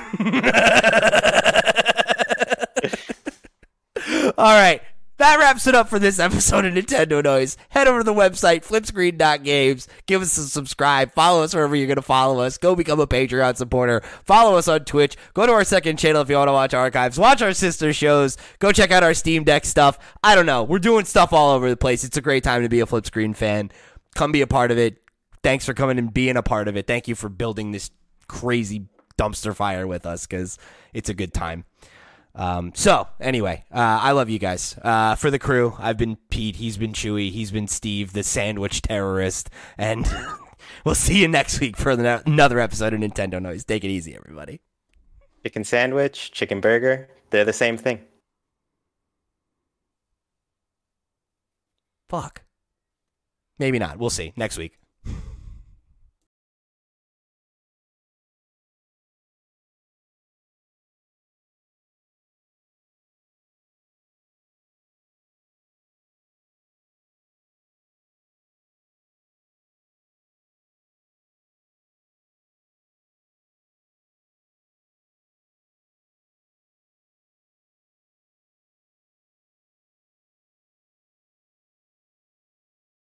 All right. That wraps it up for this episode of Nintendo Noise. Head over to the website, flipscreen.games. Give us a subscribe. Follow us wherever you're going to follow us. Go become a Patreon supporter. Follow us on Twitch. Go to our second channel if you want to watch archives. Watch our sister shows. Go check out our Steam Deck stuff. I don't know. We're doing stuff all over the place. It's a great time to be a Flipscreen fan. Come be a part of it. Thanks for coming and being a part of it. Thank you for building this crazy dumpster fire with us because it's a good time. So anyway, I love you guys. For the crew, I've been Pete, he's been Chewy, he's been Steve, the sandwich terrorist, and we'll see you next week for another episode of Nintendo Noise. Take it easy, everybody. Chicken sandwich, chicken burger, they're the same thing. Fuck. Maybe not. We'll see next week.